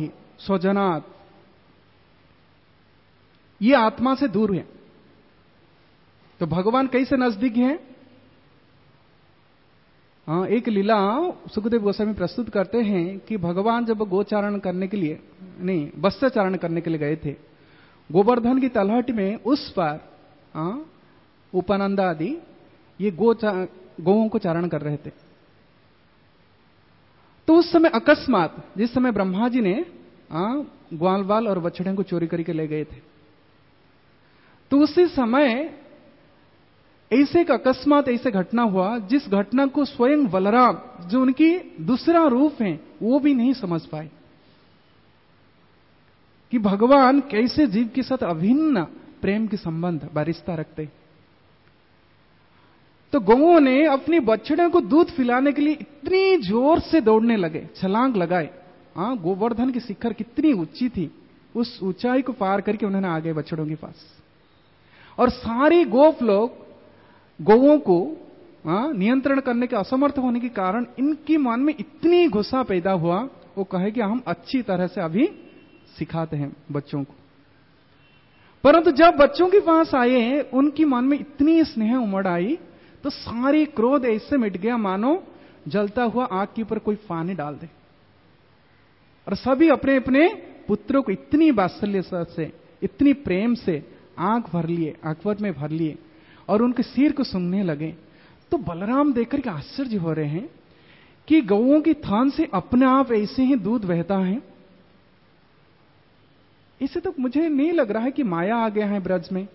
स्वजनात् ये आत्मा से दूर है। तो भगवान कैसे नजदीक हैं? हाँ, एक लीला सुखदेव गोस्वामी प्रस्तुत करते हैं कि भगवान जब गोचारण करने के लिए, नहीं वत्स्यचारण करने के लिए गए थे गोवर्धन की तलहट में, उस पर हाँ, उपनंदा आदि ये गो गौओं को चारण कर रहे थे। तो उस समय अकस्मात, जिस समय ब्रह्मा जी ने ग्वाल बाल और बछड़े को चोरी करके ले गए थे, तो उसी समय ऐसे एक अकस्मात ऐसे घटना हुआ जिस घटना को स्वयं बलराम, जो उनकी दूसरा रूप है, वो भी नहीं समझ पाए कि भगवान कैसे जीव के साथ अभिन्न प्रेम के संबंध बारिशता रखते। तो गौओं ने अपनी बछड़े को दूध पिलाने के लिए इतनी जोर से दौड़ने लगे, छलांग लगाए। हाँ, गोवर्धन की शिखर कितनी ऊंची थी, उस ऊंचाई को पार करके उन्होंने आ गए बछड़ों के पास। और सारे गोप लोग गौओं को नियंत्रण करने के असमर्थ होने के कारण इनकी मन में इतनी गुस्सा पैदा हुआ, वो कहे कि हम अच्छी तरह से अभी सिखाते हैं बच्चों को। परंतु जब बच्चों के पास आए, उनकी मन में इतनी स्नेह उमड़ आई, तो सारी क्रोध ऐसे मिट गया मानो जलता हुआ आग के ऊपर कोई पानी डाल दे। और सभी अपने अपने पुत्रों को इतनी वात्सल्य से, इतनी प्रेम से आंख भर लिए, आंखवट में भर लिए और उनके सिर को सूंघने लगे। तो बलराम देखकर के आश्चर्य हो रहे हैं कि गौओं की थान से अपने आप ऐसे ही दूध बहता है। इसे तो मुझे नहीं लग रहा है कि माया आ गया है ब्रज में।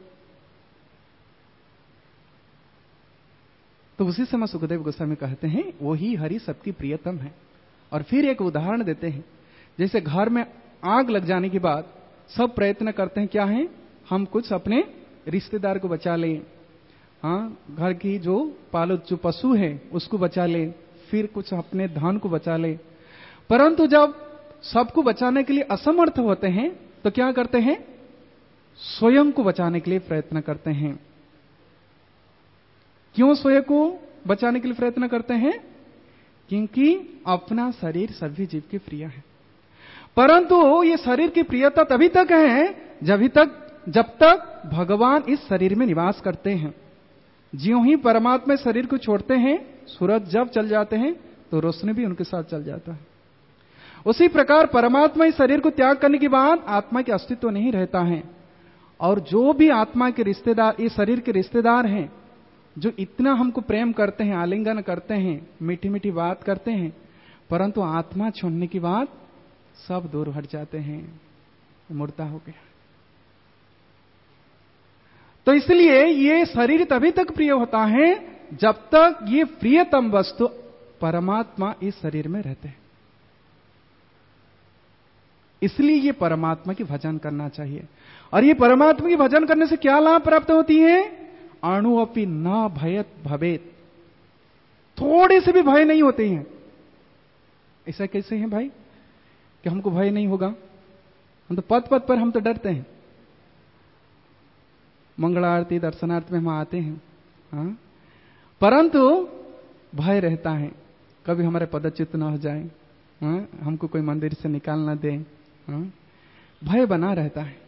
तो उसी समय सुखदेव गोस्वामी कहते हैं वही हरि सबकी प्रियतम है। और फिर एक उदाहरण देते हैं, जैसे घर में आग लग जाने के बाद सब प्रयत्न करते हैं क्या है, हम कुछ अपने रिश्तेदार को बचा लें, हाँ, घर की जो पालतू जो पशु है उसको बचा ले, फिर कुछ अपने धन को बचा ले। परंतु जब सबको बचाने के लिए असमर्थ होते हैं तो क्या करते हैं, स्वयं को बचाने के लिए प्रयत्न करते हैं। क्यों स्वयं को बचाने के लिए प्रयत्न करते हैं? क्योंकि अपना शरीर सभी जीव की प्रिय है। परंतु ये शरीर की प्रियता तभी तक है जब तक जब तक भगवान इस शरीर में निवास करते हैं। ज्यों ही परमात्मा शरीर को छोड़ते हैं, सूरज जब चल जाते हैं तो रोशनी भी उनके साथ चल जाता है। उसी प्रकार परमात्मा इस शरीर को त्याग करने के बाद आत्मा के अस्तित्व नहीं रहता है। और जो भी आत्मा के रिश्तेदार, इस शरीर के रिश्तेदार हैं, जो इतना हमको प्रेम करते हैं, आलिंगन करते हैं, मीठी मीठी बात करते हैं, परंतु आत्मा छोड़ने की बात सब दूर हट जाते हैं, मुर्दा हो गया। तो इसलिए ये शरीर तभी तक प्रिय होता है जब तक ये प्रियतम वस्तु परमात्मा इस शरीर में रहते हैं। इसलिए ये परमात्मा की भजन करना चाहिए। और ये परमात्मा की भजन करने से क्या लाभ प्राप्त होती है? अणुअपि न भयत भवेत, थोड़े से भी भय नहीं होते हैं। ऐसा कैसे है भाई कि हमको भय नहीं होगा? हम तो पद पद पर हम तो डरते हैं। मंगलारती दर्शनार्थ में हम आते हैं, हाँ? परंतु भय रहता है कभी हमारे पदच्युत न हो जाए, हाँ? हमको कोई मंदिर से निकाल ना दे, हाँ? भय बना रहता है।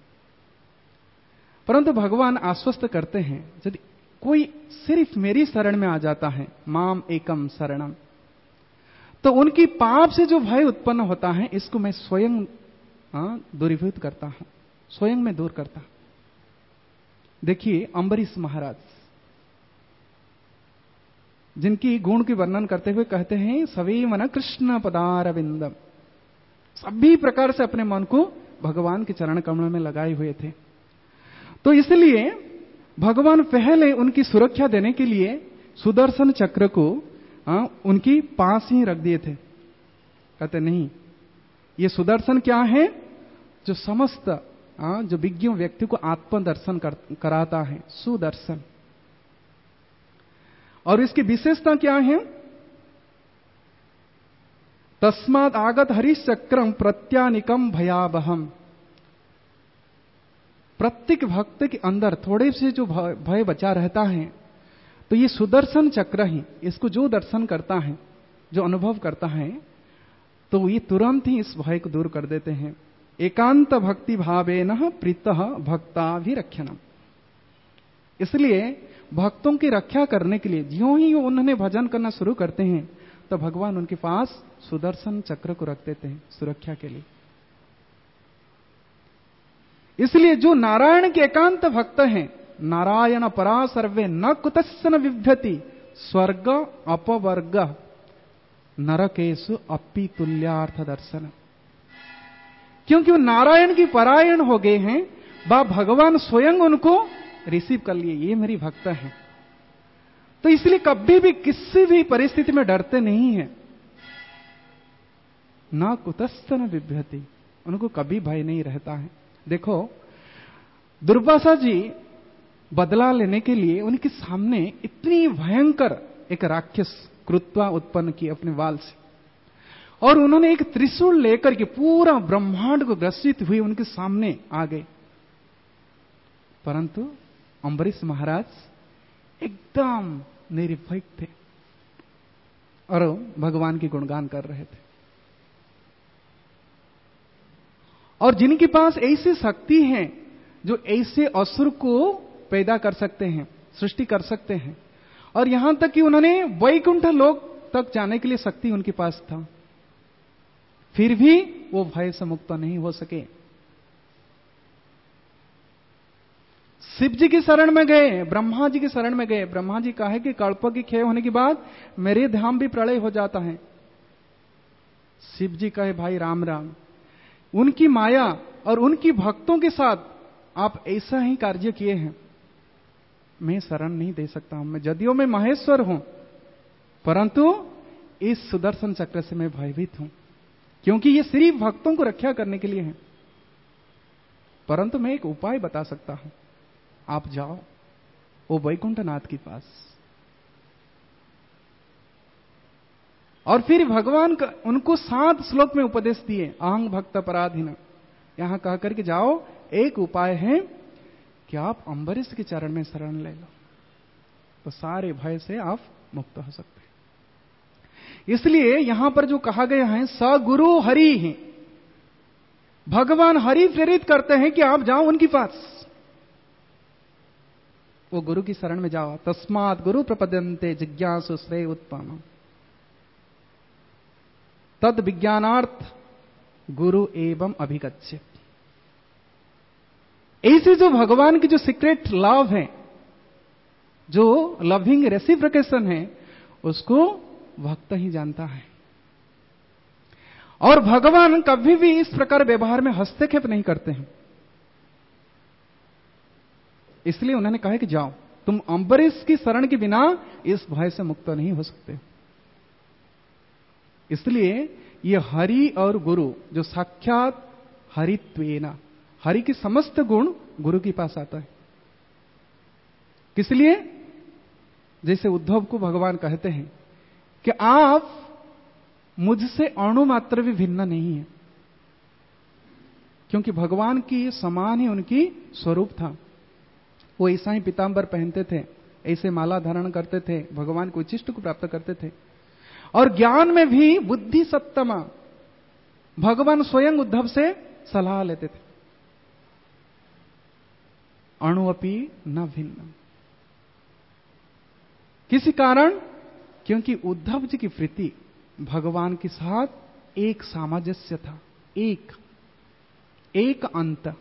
परंतु भगवान आश्वस्त करते हैं, यदि कोई सिर्फ मेरी शरण में आ जाता है, माम एकम शरणम, तो उनकी पाप से जो भय उत्पन्न होता है इसको मैं स्वयं हाँ, दूरीभूत करता हूं, स्वयं में दूर करता हूं। देखिए अम्बरीश महाराज, जिनकी गुण की वर्णन करते हुए कहते हैं सभी मन कृष्ण पदारविंदम, सभी प्रकार से अपने मन को भगवान के चरण कमल में लगाए हुए थे। तो इसलिए भगवान पहले उनकी सुरक्षा देने के लिए सुदर्शन चक्र को आ, उनकी पास ही रख दिए थे। कहते नहीं, ये सुदर्शन क्या है? जो समस्त आ, जो विज्ञ व्यक्ति को आत्मदर्शन कर, कराता है, सुदर्शन। और इसकी विशेषता क्या है? तस्माद आगत हरीश चक्रम प्रत्यानिकम भयावहम। प्रत्येक भक्त के अंदर थोड़े से जो भय बचा रहता है, तो ये सुदर्शन चक्र ही इसको जो दर्शन करता है, जो अनुभव करता है, तो ये तुरंत ही इस भय को दूर कर देते हैं। एकांत भक्ति भावेन प्रीतः भक्ताभिरक्षणम। इसलिए भक्तों की रक्षा करने के लिए ज्यों ही उन्होंने भजन करना शुरू करते हैं तो भगवान उनके पास सुदर्शन चक्र को रख देते हैं सुरक्षा के लिए। इसलिए जो नारायण के एकांत भक्त हैं, नारायण परा सर्वे न कुतस्सन विभ्यति स्वर्ग अपवर्ग नरकेशु अपि तुल्यार्थ दर्शन। क्योंकि वो नारायण की परायण हो गए हैं, बा भगवान स्वयं उनको रिसीव कर लिए, ये मेरी भक्त है। तो इसलिए कभी भी किसी भी परिस्थिति में डरते नहीं है। ना कुतस्तन विभ्यति, उनको कभी भय नहीं रहता है। देखो दुर्वासा जी बदला लेने के लिए उनके सामने इतनी भयंकर एक राक्षस कृत्वा उत्पन्न की अपने वाल से, और उन्होंने एक त्रिशूल लेकर के पूरा ब्रह्मांड को ग्रसित हुए उनके सामने आ गए। परंतु अम्बरीश महाराज एकदम निर्भय थे और भगवान की गुणगान कर रहे थे। और जिनके पास ऐसी शक्ति है जो ऐसे असुर को पैदा कर सकते हैं, सृष्टि कर सकते हैं, और यहां तक कि उन्होंने वैकुंठ लोक तक जाने के लिए शक्ति उनके पास था, फिर भी वो भय से मुक्त नहीं हो सके। शिव जी की शरण में गए, ब्रह्मा जी की शरण में गए। ब्रह्मा जी कहा है कि कल्प की क्षय होने के बाद मेरे धाम भी प्रलय हो जाता है। शिव जी कहे भाई राम राम, उनकी माया और उनकी भक्तों के साथ आप ऐसा ही कार्य किए हैं, मैं शरण नहीं दे सकता हूं। मैं जदियों में महेश्वर हूं, परंतु इस सुदर्शन चक्र से मैं भयभीत हूं, क्योंकि ये सिर्फ भक्तों को रक्षा करने के लिए है। परंतु मैं एक उपाय बता सकता हूं, आप जाओ वो वैकुंठनाथ के पास। और फिर भगवान का उनको सात श्लोक में उपदेश दिए, अहं भक्त पराधीन। यहां कह करके जाओ, एक उपाय है कि आप अम्बरीश के चरण में शरण ले लो, तो सारे भय से आप मुक्त हो सकते हैं। इसलिए यहां पर जो कहा गया है, स गुरु हरि है, भगवान हरि प्रेरित करते हैं कि आप जाओ उनके पास, वो गुरु की शरण में जाओ। तस्मात् गुरु प्रपद्यन्ते जिज्ञासु श्रेय उत्पन्न तद विज्ञानार्थ गुरु एवं अभिगच्छेत्। ऐसे जो भगवान की जो सीक्रेट लव है, जो लविंग रेसिप्रोकेशन है, उसको भक्त ही जानता है। और भगवान कभी भी इस प्रकार व्यवहार में हस्तक्षेप नहीं करते हैं। इसलिए उन्होंने कहा कि जाओ, तुम अम्बरीश की शरण के बिना इस भय से मुक्त नहीं हो सकते। इसलिए ये हरि और गुरु जो साक्षात हरित्वेना, हरि की समस्त गुण गुरु के पास आता है। किस लिए? जैसे उद्धव को भगवान कहते हैं कि आप मुझसे अणु मात्र भी भिन्न नहीं है, क्योंकि भगवान की समान ही उनकी स्वरूप था। वो ऐसा ही पीतांबर पहनते थे, ऐसे माला धारण करते थे, भगवान को उच्चिष्ट को प्राप्त करते थे। और ज्ञान में भी बुद्धि सत्तमा, भगवान स्वयं उद्धव से सलाह लेते थे। अणुअपि न भिन्न। किसी कारण? क्योंकि उद्धव जी की प्रीति भगवान के साथ एक सामंजस्य था, एक एक अंत।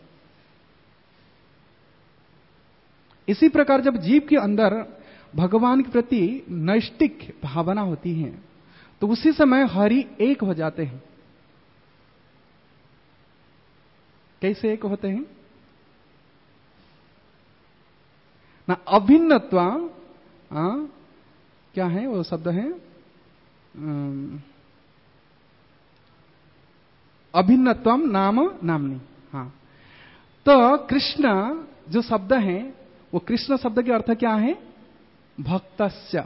इसी प्रकार जब जीव के अंदर भगवान के प्रति नैष्टिक भावना होती है, तो उसी समय हरि एक हो जाते हैं। कैसे एक होते हैं ना? अभिन्नत्वा, क्या है वो शब्द है, अभिन्नत्वम नाम नामनी। हाँ, तो कृष्ण जो शब्द है, वो कृष्ण शब्द के अर्थ क्या है? भक्तस्य।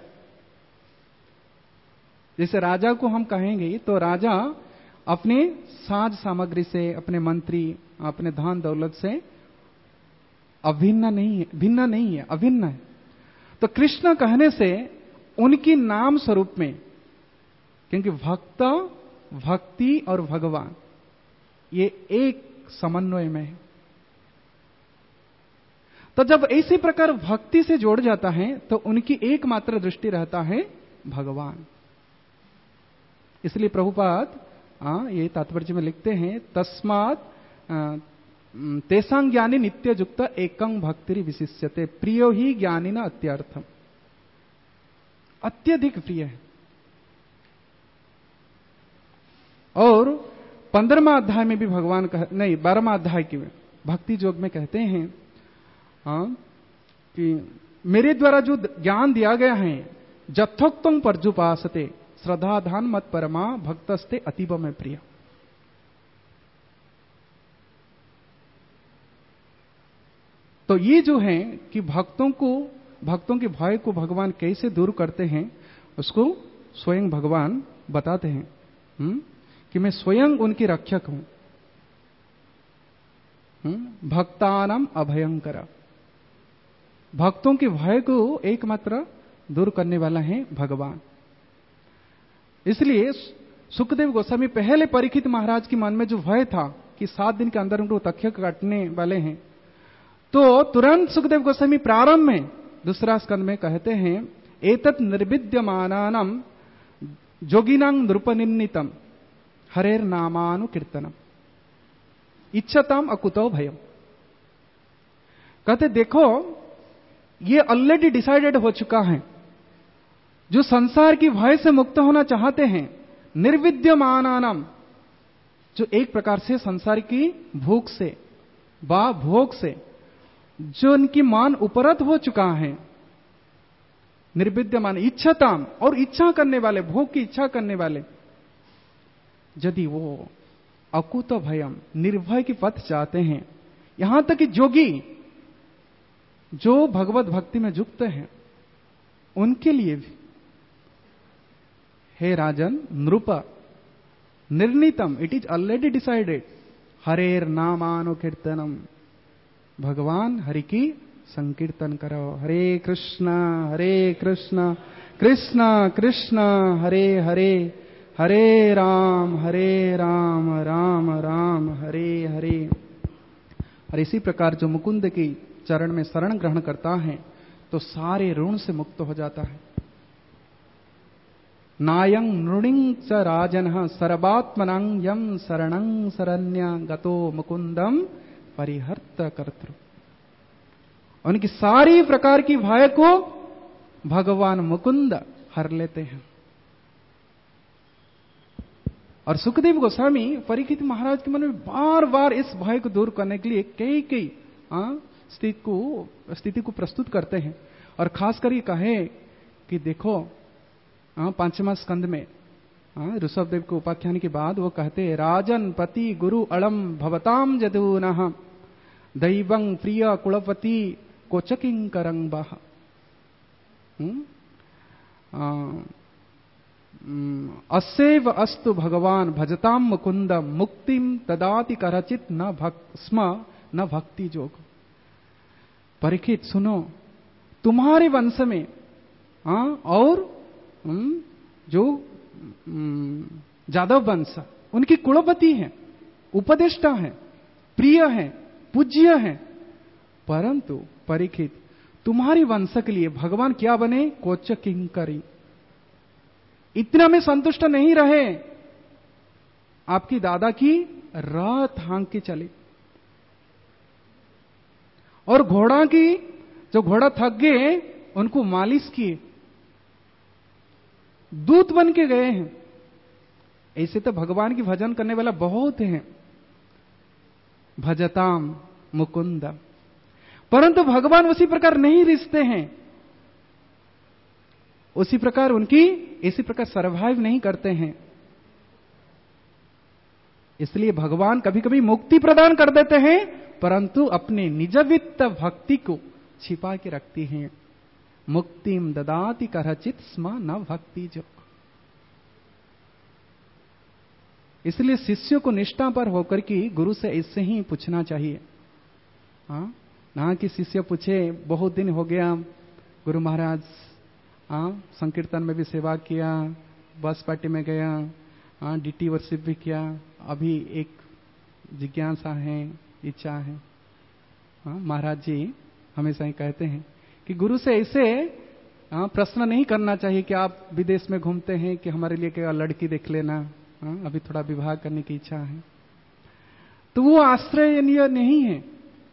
जैसे राजा को हम कहेंगे तो राजा अपने साज सामग्री से, अपने मंत्री, अपने धन दौलत से अभिन्न नहीं है, भिन्न नहीं है, अभिन्न है। तो कृष्ण कहने से उनकी नाम स्वरूप में, क्योंकि भक्त, भक्ति और भगवान ये एक समन्वय में है। तो जब इसी प्रकार भक्ति से जोड़ जाता है तो उनकी एकमात्र दृष्टि रहता है भगवान। इसलिए प्रभुपाद आ, ये तात्पर्य में लिखते हैं, तस्मात् तेसां ज्ञानी नित्य युक्त एकं भक्ति विशिष्यते प्रियो ही ज्ञानी न अत्यर्थम। अत्यधिक प्रिय है। और पंद्रहवा अध्याय में भी भगवान कह नहीं बारहवा अध्याय की भक्ति योग में कहते हैं हाँ, कि मेरे द्वारा जो ज्ञान दिया गया है, जथोक्तम पर्जुपासते श्रद्धाधान मत परमा भक्तस्ते अतीब में प्रिय। तो ये जो है कि भक्तों को भक्तों के भय को भगवान कैसे दूर करते हैं, उसको स्वयं भगवान बताते हैं हुँ? कि मैं स्वयं उनकी रक्षक हूं। भक्तानाम अभयंकर, भक्तों के भय को एकमात्र दूर करने वाला है भगवान। इसलिए सुखदेव गोस्वामी पहले परीक्षित महाराज के मन में जो भय था कि सात दिन के अंदर उनको तक्षक काटने वाले हैं, तो तुरंत सुखदेव गोस्वामी प्रारंभ में दूसरा स्कंद में कहते हैं, एतत् निर्विद्यमानानाम जोगिनां नृपनिन्नितम हरेर नामानुकीर्तनम इच्छताम अकुतो भयम। कहते देखो ये ऑलरेडी डिसाइडेड हो चुका है, जो संसार की भय से मुक्त होना चाहते हैं, निर्विद्यमानानाम, जो एक प्रकार से संसार की भूख से व भोग से जो उनकी मान उपरत हो चुका है, निर्विद्यमान इच्छताम, और इच्छा करने वाले, भोग की इच्छा करने वाले, यदि वो अकुत भयम, निर्भय की पथ चाहते हैं, यहां तक कि जोगी जो भगवत भक्ति में युक्त हैं, उनके लिए भी हे राजन नृप निर्णीतम, इट इज ऑलरेडी डिसाइडेड, हरेर नामानु कीर्तनम, भगवान हरि की संकीर्तन करो। हरे कृष्ण हरे कृष्ण कृष्ण कृष्ण हरे हरे, हरे राम हरे राम राम राम हरे हरे। और इसी प्रकार जो मुकुंद की चरण में शरण ग्रहण करता है तो सारे ऋण से मुक्त हो जाता है। नायं नृणिं च राजन सर्वात्मनं यम शरणं शरण्य गतो मुकुंदम परिहर्त कर्तृ। उनकी सारी प्रकार की भय को भगवान मुकुंद हर लेते हैं। और सुखदेव गोस्वामी परीक्षित महाराज के मन में बार बार इस भय को दूर करने के लिए कई कई स्थिति को स्थिति को प्रस्तुत करते हैं। और खास कर ये कहे कि देखो पांचवा स्कंद में ऋषभ देव के उपाख्यान के बाद वो कहते हैं, राजन पति गुरु अड़म भवताम जदूनः दैवं प्रिय कुलपति कोचकिंकरं बह। अस्यैव अस्तु भगवान भजताम मुकुंद मुक्तिम तदाति करचित न भक्त स्म न भक्ति जोग। परीक्षित सुनो, तुम्हारे वंश में आ, और जो जादव वंश उनकी कुलपति हैं, उपदेष्टा हैं, प्रिय हैं, पूज्य हैं, परंतु परीक्षित तुम्हारी वंश के लिए भगवान क्या बने? कोच किंकरी। इतना में संतुष्ट नहीं रहे, आपकी दादा की रात हांक के चले, और घोड़ा की जो घोड़ा थक गए उनको मालिश किए, दूत बन के गए हैं। ऐसे तो भगवान की भजन करने वाला बहुत है, भजताम मुकुंद, परंतु भगवान उसी प्रकार नहीं रिश्ते हैं, उसी प्रकार उनकी इसी प्रकार सर्वाइव नहीं करते हैं। इसलिए भगवान कभी कभी मुक्ति प्रदान कर देते हैं, परंतु अपने निजवित्त भक्ति को छिपा के रखती हैं। मुक्तिम ददाति करचित स्म न भक्ति जो। इसलिए शिष्यों को निष्ठा पर होकर के गुरु से इससे ही पूछना चाहिए। हाँ, ना कि शिष्य पूछे बहुत दिन हो गया गुरु महाराज, हाँ संकीर्तन में भी सेवा किया, बस पार्टी में गया, हाँ डीटी वर्शिप भी किया, अभी एक जिज्ञासा है, इच्छा है। हाँ महाराज जी हमेशा ही कहते हैं कि गुरु से ऐसे प्रश्न नहीं करना चाहिए कि आप विदेश में घूमते हैं कि हमारे लिए क्या लड़की देख लेना, हाँ, अभी थोड़ा विवाह करने की इच्छा है, तो वो आश्रयनीय नहीं है।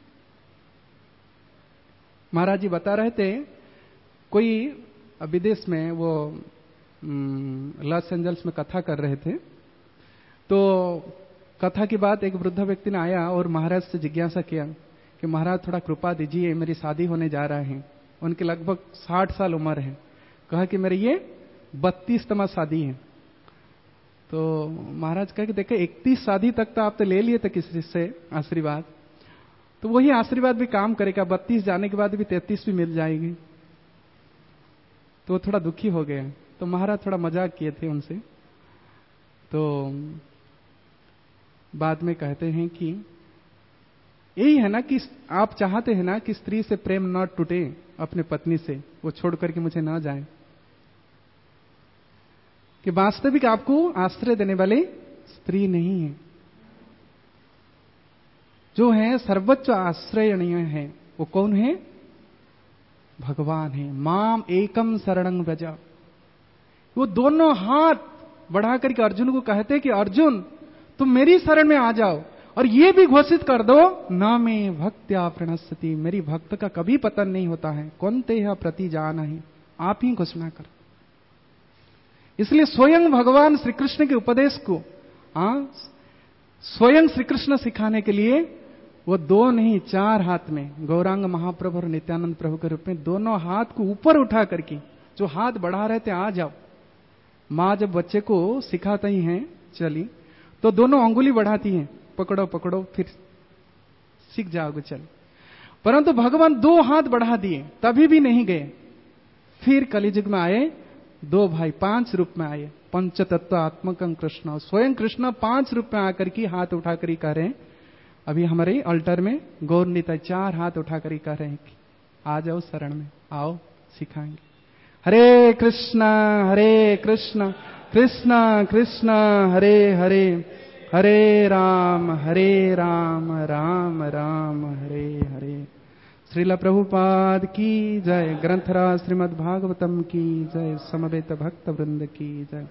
महाराज जी बता रहे थे, कोई विदेश में वो लॉस एंजल्स में कथा कर रहे थे, तो कथा की बात एक वृद्ध व्यक्ति ने आया और महाराज से जिज्ञासा किया कि महाराज थोड़ा कृपा दीजिए, मेरी शादी होने जा रहा है। उनकी लगभग साठ साल उम्र है। कहा कि मेरी ये बत्तीसतमा शादी है। तो महाराज कहा कि देखे इकतीस शादी तक तो आप तो ले लिए थे किसी से आशीर्वाद, तो वही आशीर्वाद भी काम करेगा, बत्तीस जाने के बाद भी तैतीस भी मिल जाएगी। तो वो थोड़ा दुखी हो गए। तो महाराज थोड़ा मजाक किए थे उनसे। तो बाद में कहते हैं कि यही है ना कि आप चाहते हैं ना कि स्त्री से प्रेम न टूटे, अपने पत्नी से, वो छोड़ करके मुझे ना जाए, कि वास्तविक आपको आश्रय देने वाले स्त्री नहीं है। जो है सर्वोच्च आश्रयणीय है, वो कौन है? भगवान है। माम एकम शरणं व्रज। वो दोनों हाथ बढ़ा करके अर्जुन को कहते कि अर्जुन तुम मेरी शरण में आ जाओ, और ये भी घोषित कर दो, न में भक्त्या प्रणश्यति, मेरी भक्त का कभी पतन नहीं होता है, कौन ते प्रति जाना ही, आप ही घोषणा कर। इसलिए स्वयं भगवान श्री कृष्ण के उपदेश को आ, स्वयं श्री कृष्ण सिखाने के लिए वो दो नहीं चार हाथ में, गौरांग महाप्रभु और नित्यानंद प्रभु के रूप में दोनों हाथ को ऊपर उठा करके, जो हाथ बढ़ा रहे थे आ जाओ। मां जब बच्चे को सिखाते ही हैं चली, तो दोनों अंगुली बढ़ाती हैं, पकड़ो पकड़ो फिर सीख जाओगे चल। परंतु भगवान दो हाथ बढ़ा दिए तभी भी नहीं गए। फिर कलियुग में आए दो भाई, पांच रूप में आए, पंच तत्व आत्मकं कृष्ण, स्वयं कृष्ण पांच रूप में आकर के हाथ उठाकर ही कह रहे हैं, अभी हमारे अल्टर में गौर निताई चार हाथ उठाकर ही कह रहे हैं कि आ जाओ शरण में, आओ सिखाएंगे। हरे कृष्णा हरे कृष्णा कृष्णा कृष्णा हरे हरे, हरे राम हरे राम राम राम हरे हरे। श्रील प्रभुपाद की जय, ग्रंथराज श्रीमद् भागवतम की जय, समवेत भक्त वृंद की जय।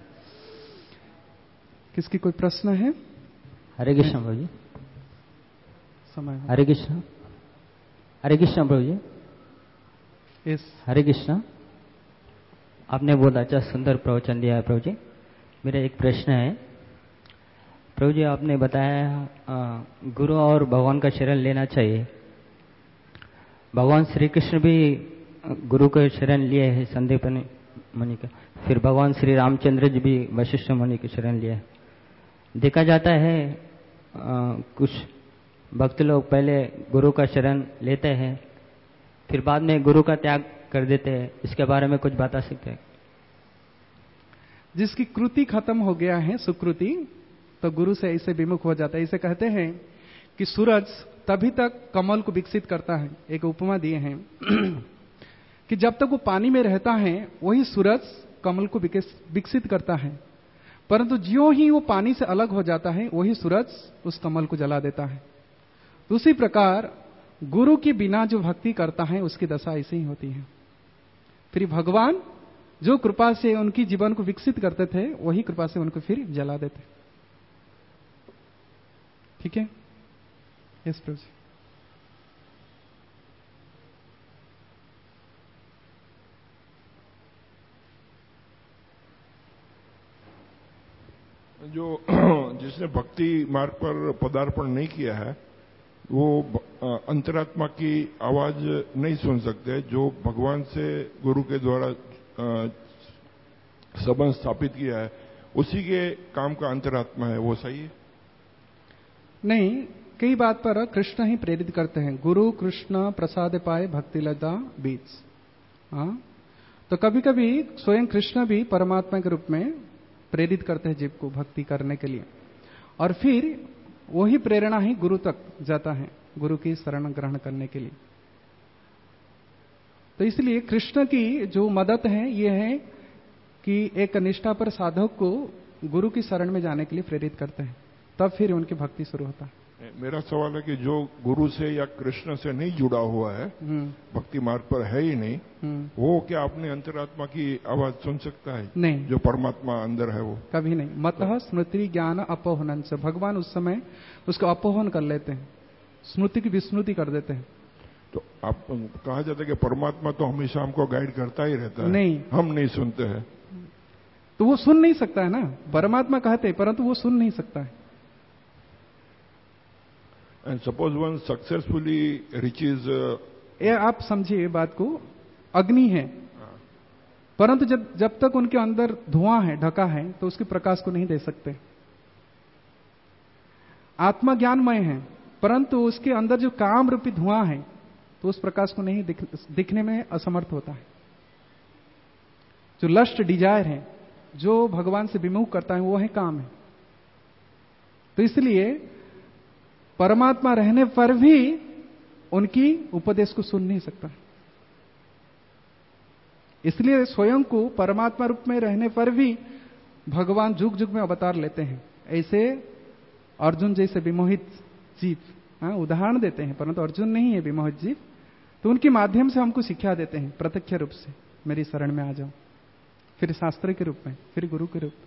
किसकी कोई प्रश्न है? हरे कृष्ण प्रभु जी। समय हरे कृष्ण हरे कृष्ण प्रभु जी। इस हरे कृष्ण, आपने बहुत अच्छा सुंदर प्रवचन दिया है प्रभु जी। मेरा एक प्रश्न है प्रभु जी, आपने बताया गुरु और भगवान का शरण लेना चाहिए। भगवान श्री कृष्ण भी गुरु का शरण लिए है संदीपनि मुनि का, फिर भगवान श्री रामचंद्र जी भी वशिष्ठ मुनि के शरण लिए है। देखा जाता है आ, कुछ भक्त लोग पहले गुरु का शरण लेते हैं, फिर बाद में गुरु का त्याग कर देते हैं। इसके बारे में कुछ बता सकते हैं? जिसकी कृति खत्म हो गया है, सुकृति, तो गुरु से ऐसे विमुख हो जाता है। इसे कहते हैं कि सूरज तभी तक कमल को विकसित करता है। एक उपमा दिए हैं कि जब तक वो पानी में रहता है वही सूरज कमल को विकसित करता है, परंतु ज्यों ही वो पानी से अलग हो जाता है वही सूरज उस कमल को जला देता है। तो उसी प्रकार गुरु के बिना जो भक्ति करता है उसकी दशा ऐसी ही होती है। फिर भगवान जो कृपा से उनकी जीवन को विकसित करते थे वही कृपा से उनको फिर जला देते। ठीक है? यस प्रभु जी। जो जिसने भक्ति मार्ग पर पदार्पण नहीं किया है वो अंतरात्मा की आवाज नहीं सुन सकते। जो भगवान से गुरु के द्वारा संबंध स्थापित किया है उसी के काम का अंतरात्मा है, वो सही है? नहीं, कई बात पर कृष्ण ही प्रेरित करते हैं। गुरु कृष्ण प्रसाद पाए भक्ति लता बीज। हाँ, तो कभी कभी स्वयं कृष्ण भी परमात्मा के रूप में प्रेरित करते हैं जीव को भक्ति करने के लिए, और फिर वही प्रेरणा ही गुरु तक जाता है, गुरु की शरण ग्रहण करने के लिए। तो इसलिए कृष्ण की जो मदद है ये है कि एक निष्ठा पर साधक को गुरु की शरण में जाने के लिए प्रेरित करते हैं, तब फिर उनकी भक्ति शुरू होता है। मेरा सवाल है कि जो गुरु से या कृष्ण से नहीं जुड़ा हुआ है, भक्ति मार्ग पर है ही नहीं, वो क्या अपने अंतरात्मा की आवाज सुन सकता है? नहीं, जो परमात्मा अंदर है वो कभी नहीं। मतः स्मृति ज्ञान अपोहनन से, भगवान उस समय उसको अपोहन कर लेते हैं, स्मृति की विस्मृति कर देते हैं। तो आप कहा जाता है कि परमात्मा तो हमेशा हमको गाइड करता ही रहता है, नहीं, हम नहीं सुनते हैं। तो वो सुन नहीं सकता है ना, परमात्मा कहते हैं परंतु वो सुन नहीं सकता है। And suppose one successfully reaches, ये आप समझिए बात को, अग्नि है परंतु जब जब तक उनके अंदर धुआं है, ढका है, तो उसके प्रकाश को नहीं दे सकते। आत्मा ज्ञानमय है परंतु उसके अंदर जो काम रूपी धुआं है तो उस प्रकाश को नहीं दिख, दिखने में असमर्थ होता है। जो लस्ट डिजायर है, जो भगवान से विमुख करता है, वो है काम है। तो इसलिए परमात्मा रहने पर भी उनकी उपदेश को सुन नहीं सकता। इसलिए स्वयं को परमात्मा रूप में रहने पर भी भगवान जुग जुग में अवतार लेते हैं। ऐसे अर्जुन जैसे विमोहित जीव, हाँ, उदाहरण देते हैं, परंतु अर्जुन नहीं है विमोहित जीव, तो उनके माध्यम से हमको शिक्षा देते हैं प्रत्यक्ष रूप से, मेरी शरण में आ जाओ, फिर शास्त्र के रूप में, फिर गुरु के रूप में।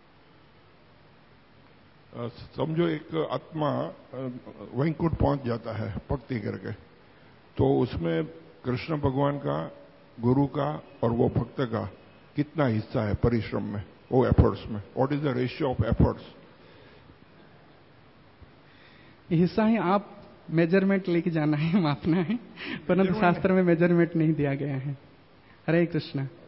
समझो एक आत्मा वैकुंठ पहुंच जाता है भक्ति करके, तो उसमें कृष्ण भगवान का, गुरु का और वो भक्त का कितना हिस्सा है परिश्रम में, वो एफर्ट्स में? What is the ratio of efforts? हिस्सा ही आप मेजरमेंट लेके जाना है, मापना है, परंतु शास्त्र में मेजरमेंट नहीं दिया गया है। हरे कृष्ण।